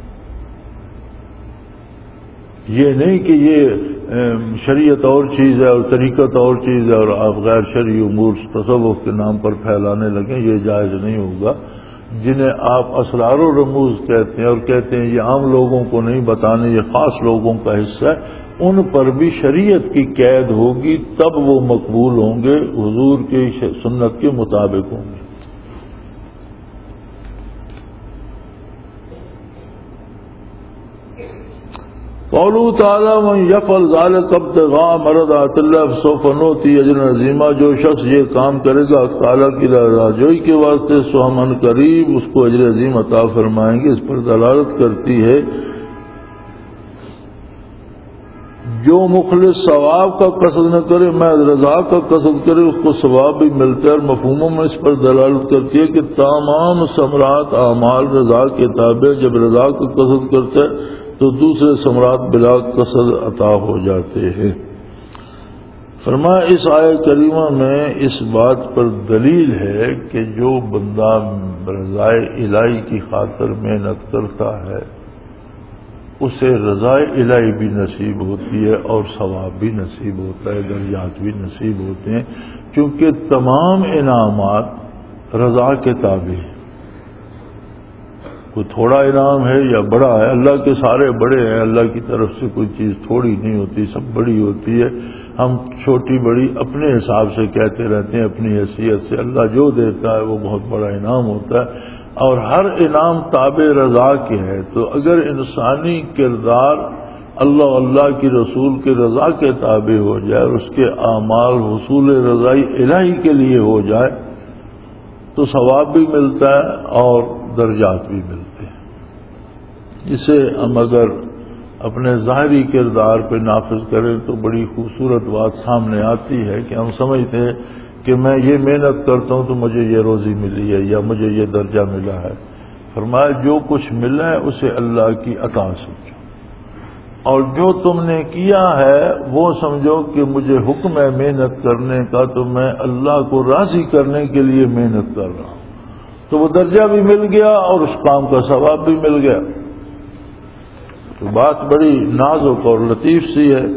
یہ نہیں کہ یہ شریعت اور چیز ہے اور طریقت اور چیز ہے اور آپ غیر شرعی امور تصوف کے نام پر پھیلانے لگیں، یہ جائز نہیں ہوگا. جنہیں آپ اسرار و رموز کہتے ہیں اور کہتے ہیں یہ عام لوگوں کو نہیں بتانے، یہ خاص لوگوں کا حصہ ہے، ان پر بھی شریعت کی قید ہوگی، تب وہ مقبول ہوں گے، حضور کی سنت کے مطابق ہوں گے. قوله تعالی من یفعل ذلک ابتغاء مرضات اللہ فسوف نؤتیہ اجرا عظیما، جو شخص یہ کام کرے گا تعالیٰ کی رضاجوئی کے واسطے سو ہم ان قریب اس کو اجر عظیم عطا فرمائیں گے. اس پر دلالت کرتی ہے جو مخلص ثواب کا قصد نہ کرے میں رضا کا قصد کرے اس کو ثواب بھی ملتا ہے. اور مفہوموں میں اس پر دلالت کرتی ہے کہ تمام ثمرات اعمال رضا کے تابع، جب رضا کا قصد کرتا ہے تو دوسرے ثمرات بلا قصد عطا ہو جاتے ہیں. فرمایا اس آیت کریمہ میں اس بات پر دلیل ہے کہ جو بندہ رضائے الہی کی خاطر محنت کرتا ہے اسے رضائے الہی بھی نصیب ہوتی ہے اور ثواب بھی نصیب ہوتا ہے، درجات بھی نصیب ہوتے ہیں، کیونکہ تمام انعامات رضا کے تابع ہیں. کوئی تھوڑا انعام ہے یا بڑا ہے، اللہ کے سارے بڑے ہیں، اللہ کی طرف سے کوئی چیز تھوڑی نہیں ہوتی، سب بڑی ہوتی ہے. ہم چھوٹی بڑی اپنے حساب سے کہتے رہتے ہیں، اپنی حیثیت سے. اللہ جو دیتا ہے وہ بہت بڑا انعام ہوتا ہے اور ہر انعام تابع رضا کے ہے. تو اگر انسانی کردار اللہ کی رسول کے رضا کے تابع ہو جائے اور اس کے اعمال حصول رضائی الہی کے لیے ہو جائے تو ثواب بھی ملتا ہے اور درجات بھی ملتے ہیں. اسے ہم اگر اپنے ظاہری کردار پہ نافذ کریں تو بڑی خوبصورت بات سامنے آتی ہے کہ ہم سمجھتے ہیں کہ میں یہ محنت کرتا ہوں تو مجھے یہ روزی ملی ہے یا مجھے یہ درجہ ملا ہے. فرمایا جو کچھ ملا ہے اسے اللہ کی عطا سمجھو، اور جو تم نے کیا ہے وہ سمجھو کہ مجھے حکم ہے محنت کرنے کا، تو میں اللہ کو راضی کرنے کے لیے محنت کر رہا ہوں. تو وہ درجہ بھی مل گیا اور اس کام کا ثواب بھی مل گیا. تو بات بڑی نازک اور لطیف سی ہے.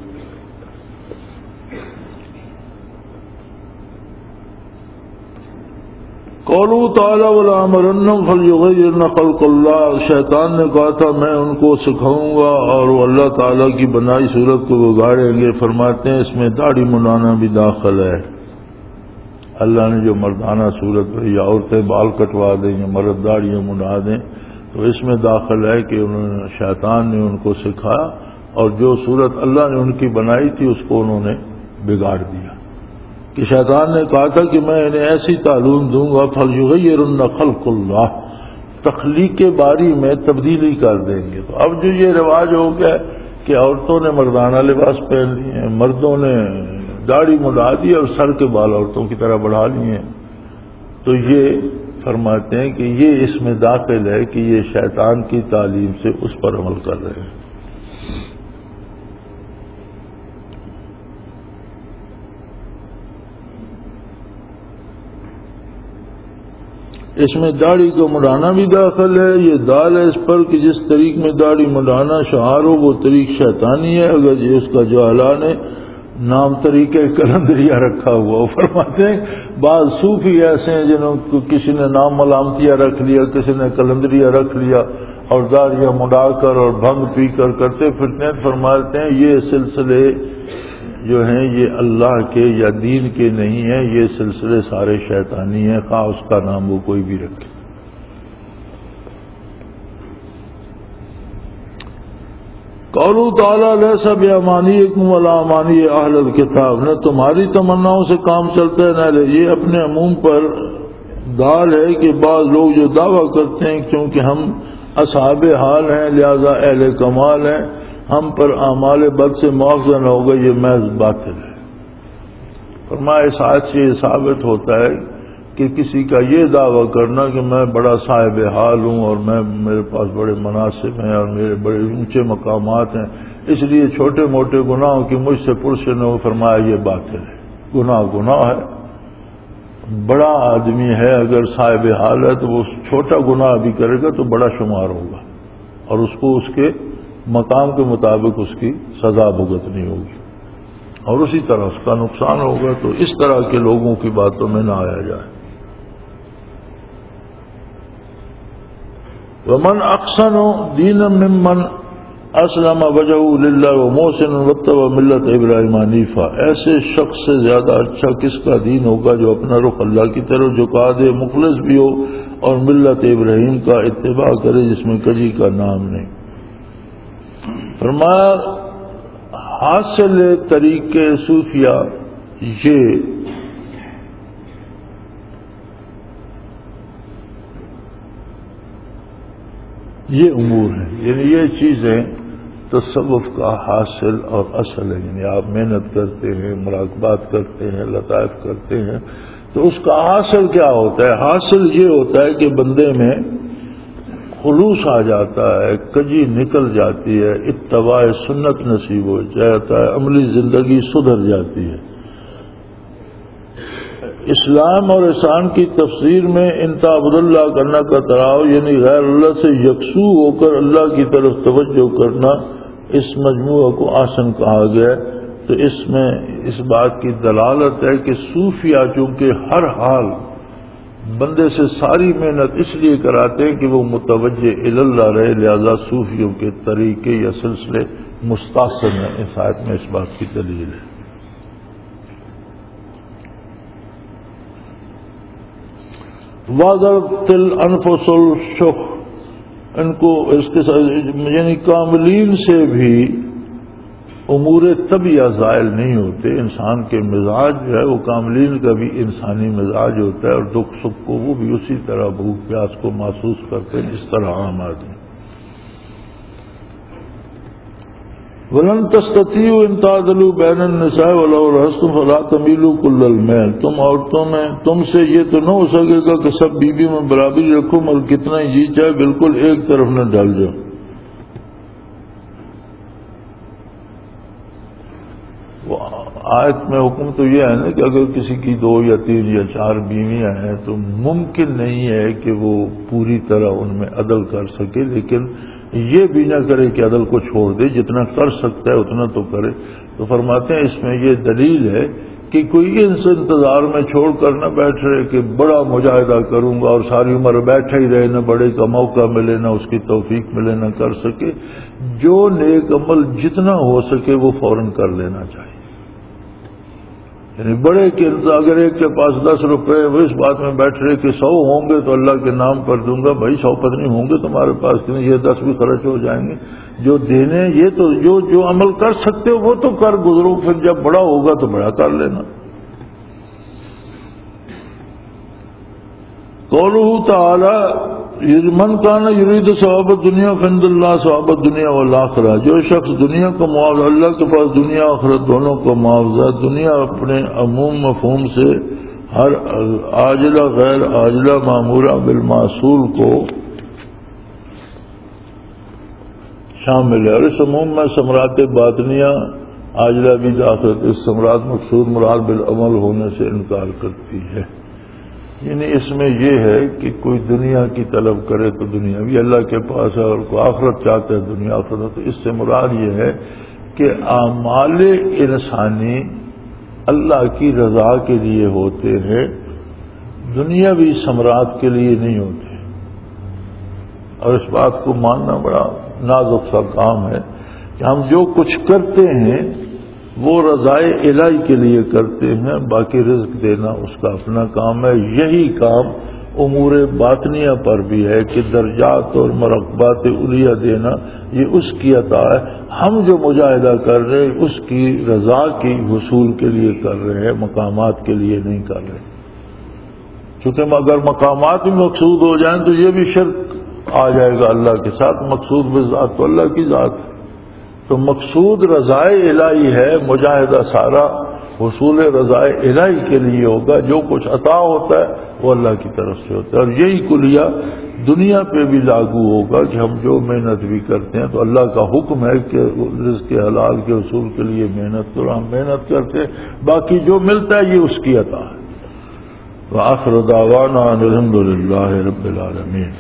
قولوا تعالی ولامرنهم فليغيرن خلق اللہ. شیطان نے کہا تھا میں ان کو سکھاؤں گا اور وہ اللہ تعالیٰ کی بنائی صورت کو بگاڑیں گے. فرماتے ہیں اس میں داڑھی منڈانا بھی داخل ہے. اللہ نے جو مردانہ صورت ہے، یا عورتیں بال کٹوا دیں یا مرد داڑیاں منڈا دیں، تو اس میں داخل ہے کہ انہوں نے شیطان نے ان کو سکھایا اور جو صورت اللہ نے ان کی بنائی تھی اس کو انہوں نے بگاڑ دیا. کہ شیطان نے کہا تھا کہ میں انہیں ایسی تعلیم دوں گا فَلْيُغَيِّرُنَّ خَلْقَ اللَّهِ، تخلیق باری میں تبدیلی کر دیں گے. تو اب جو یہ رواج ہو گیا کہ عورتوں نے مردانہ لباس پہن لیے ہیں، مردوں نے داڑھی مڈا دی اور سر کے بال عورتوں کی طرح بڑھا لیے ہیں، تو یہ فرماتے ہیں کہ یہ اس میں داخل ہے کہ یہ شیطان کی تعلیم سے اس پر عمل کر رہے ہیں. اس میں داڑھی کو مڈانا بھی داخل ہے. یہ دال ہے اس پر کہ جس طریق میں داڑھی مڈانا شعار ہو وہ طریق شیطانی ہے. اگر یہ اس کا جو اعلان ہے نام طریقے کلندریہ رکھا ہوا. فرماتے ہیں بعض صوفی ایسے ہیں جنہوں کو کسی نے نام ملامتیہ رکھ لیا، کسی نے کلندریہ رکھ لیا اور داڑیاں مڈا کر اور بھنگ پی کر کرتے پھرتے ہیں. فرماتے ہیں یہ سلسلے جو ہیں یہ اللہ کے یا دین کے نہیں ہیں، یہ سلسلے سارے شیطانی ہیں، خواہ اس کا نام وہ کوئی بھی رکھے. قولوا تعالیٰ لیس بأمانیکم ولا امانی اہل الکتاب، نہ تمہاری تمناؤں سے کام چلتا ہے نہ یہ اپنے عموم پر دال ہے کہ بعض لوگ جو دعویٰ کرتے ہیں کیونکہ ہم اصحاب حال ہیں لہذا اہل کمال ہیں، ہم پر اعمال بد سے مواخذہ نہ ہوگا، یہ محض باطل ہے. فرمایا اس آیت سے یہ ثابت ہوتا ہے کہ کسی کا یہ دعویٰ کرنا کہ میں بڑا صاحب حال ہوں اور میرے پاس بڑے مناصب ہیں اور میرے بڑے اونچے مقامات ہیں اس لیے چھوٹے موٹے گناہوں کی مجھ سے پرسے نہ ہو، فرمایا یہ باطل ہے. گناہ ہے. بڑا آدمی ہے اگر صاحب حال ہے تو وہ چھوٹا گناہ بھی کرے گا تو بڑا شمار ہوگا اور اس کو اس کے مقام کے مطابق اس کی سزا بھگتنی ہوگی اور اسی طرح اس کا نقصان ہوگا. تو اس طرح کے لوگوں کی باتوں میں نہ آیا جائے. ومن احسن دینا ممن اسلم وجهه للہ ومحسن واتبع ملت ابراہیم حنیفا، ایسے شخص سے زیادہ اچھا کس کا دین ہوگا جو اپنا رخ اللہ کی طرف جھکا دے، مخلص بھی ہو اور ملت ابراہیم کا اتباع کرے جس میں کجی کا نام نہیں. فرمایا حاصل طریقے صوفیہ یہ امور ہیں، یعنی یہ چیزیں تصوف کا حاصل اور اصل ہے. یعنی آپ محنت کرتے ہیں، مراقبات کرتے ہیں، لطائف کرتے ہیں تو اس کا حاصل کیا ہوتا ہے؟ حاصل یہ ہوتا ہے کہ بندے میں خلوص آ جاتا ہے، کجی نکل جاتی ہے، اتباع سنت نصیب ہو جاتا ہے، عملی زندگی سدھر جاتی ہے. اسلام اور احسان کی تفسیر میں انتعبد اللہ کرنا کا تراؤ یعنی غیر اللہ سے یکسو ہو کر اللہ کی طرف توجہ کرنا، اس مجموعہ کو آسن کہا گیا. تو اس میں اس بات کی دلالت ہے کہ صوفیہ چونکہ ہر حال بندے سے ساری محنت اس لیے کراتے ہیں کہ وہ متوجہ اللہ رہے، لہذا صوفیوں کے طریقے یا سلسلے مستحسن ہیں. اس آیت میں اس بات کی دلیل ہے. وَذَرْتِ الْأَنفُسُ الشُّخ، ان کو اس کے ساتھ یعنی کاملین سے بھی امور طبیعہ زائل نہیں ہوتے. انسان کے مزاج جو ہے وہ کاملین کا بھی انسانی مزاج ہوتا ہے اور دکھ سکھ کو وہ بھی اسی طرح بھوک پیاس کو محسوس کرتے ہیں جس طرح عام آدمی. ولن تستطيعوا ان تعدلوا بين النساء ولو حرصتم فلا تميلوا كل الميل، تم عورتوں میں تم سے یہ تو نہ ہو سکے گا کہ سب بیوی میں برابری رکھو مگر کتنا ہی جی چاہے بالکل ایک طرف نہ ڈال جاؤ۔ وہ آیت میں حکم تو یہ ہے نا کہ اگر کسی کی 2 یا 3 یا 4 بیویاں ہیں تو ممکن نہیں ہے کہ وہ پوری طرح ان میں عدل کر سکے، لیکن یہ بھی نہ کرے کہ عدل کو چھوڑ دے، جتنا کر سکتا ہے اتنا تو کرے۔ تو فرماتے ہیں اس میں یہ دلیل ہے کہ کوئی ان سے انتظار میں چھوڑ کر نہ بیٹھ رہے کہ بڑا مجاہدہ کروں گا اور ساری عمر بیٹھا ہی رہے، نہ بڑے کا موقع ملے نہ اس کی توفیق ملے نہ کر سکے۔ جو نیک عمل جتنا ہو سکے وہ فوراً کر لینا چاہیے، یعنی بڑے کہ اگر ایک کے پاس 10 روپے وہ اس بات میں بیٹھ رہے کہ 100 ہوں گے تو اللہ کے نام پر دوں گا، بھائی 100 پتہ نہیں ہوں گے تمہارے پاس کہ نہیں، یہ 10 بھی خرچ ہو جائیں گے۔ جو دینے یہ تو جو عمل کر سکتے ہو وہ تو کر گزرو، پھر جب بڑا ہوگا تو بڑا کر لینا۔ قولہ تعالی من کان یرید ثواب الدنیا فعند اللہ ثواب الدنیا والآخرہ، جو شخص دنیا کا معاوضہ، اللہ کے پاس دنیا آخرت دونوں کا معاوضہ، دنیا اپنے عموم مفہوم سے ہر عاجلہ غیر عاجلہ مامورہ بالمعصول کو شامل ہے، اور اس عموم میں ثمرات باطنیہ عاجلہ بھی داخل، اس ثمرات مقصود مراد بالعمل ہونے سے انکار کرتی ہے۔ یعنی اس میں یہ ہے کہ کوئی دنیا کی طلب کرے تو دنیا بھی اللہ کے پاس ہے، اور کوئی آخرت چاہتا ہے دنیا آخرت، تو اس سے مراد یہ ہے کہ اعمال انسانی اللہ کی رضا کے لیے ہوتے ہیں، دنیاوی ثمرات کے لیے نہیں ہوتے۔ اور اس بات کو ماننا بڑا نازک سا کام ہے کہ ہم جو کچھ کرتے ہیں وہ رضائے الہی کے لیے کرتے ہیں، باقی رزق دینا اس کا اپنا کام ہے۔ یہی کام امور باطنیہ پر بھی ہے کہ درجات اور مرقبات علیہ دینا یہ اس کی عطا ہے، ہم جو مجاہدہ کر رہے ہیں اس کی رضا کی حصول کے لیے کر رہے ہیں، مقامات کے لیے نہیں کر رہے۔ چونکہ اگر مقامات بھی مقصود ہو جائیں تو یہ بھی شرک آ جائے گا اللہ کے ساتھ، مقصود بذات تو اللہ کی ذات ہے۔ تو مقصود رضائے الہی ہے، مجاہدہ سارا حصول رضائے الہی کے لیے ہوگا، جو کچھ عطا ہوتا ہے وہ اللہ کی طرف سے ہوتا ہے۔ اور یہی کلیہ دنیا پہ بھی لاگو ہوگا کہ ہم جو محنت بھی کرتے ہیں تو اللہ کا حکم ہے کہ رزق حلال کے حصول کے لیے محنت کرو، ہم محنت کرتے ہیں، باقی جو ملتا ہے یہ اس کی عطا ہے۔ وآخر دعوانا ان الحمد للہ رب العالمین۔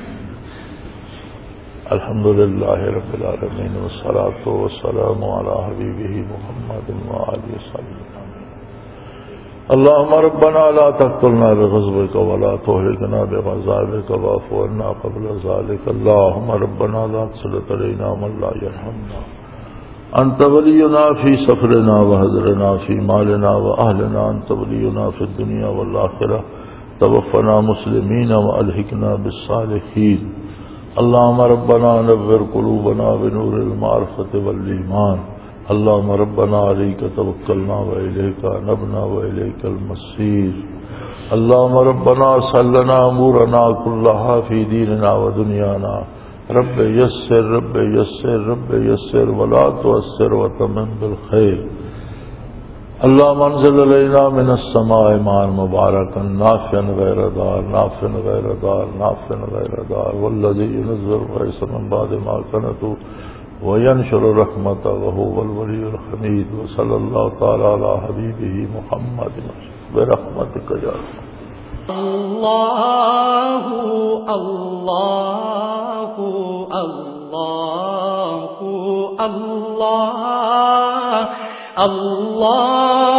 الحمد للہ رب العالمین والصلاة والسلام علی حبیبہ محمد وآلہ وسلم۔ اللہم ربنا لا تقتلنا بغضبک ولا تہلکنا بعذابک واعف عنا قبل ذلک۔ اللہم ربنا لا تسلط علینا من لا یرحمنا، انت ولینا فی سفرنا وحضرنا فی مالنا واہلنا، انت ولینا فی الدنیا والآخرہ، توفنا مسلمین والحقنا بالصالحین۔ اللهم ربنا نور قلوبنا بنور المعرفة والإيمان، اللهم ربنا عليك توكلنا وإليك أنبنا وإليك المصير، اللهم ربنا سلنا أمورنا كلها في ديننا ودنيانا، رب يسر رب يسر رب يسر ولا تؤثر وتمم بالخير، اللهم انزل علينا من السماء ماء مباركا نافعا غير ضار نافعا غير ضار نافعا غير ضار، والذي ينزل الغيث من بعد ما قنطوا وينشر رحمته وهو الولي الحميد، وصلى الله تعالى على حبيبه محمد برحمتك يا الله الله الله الله الله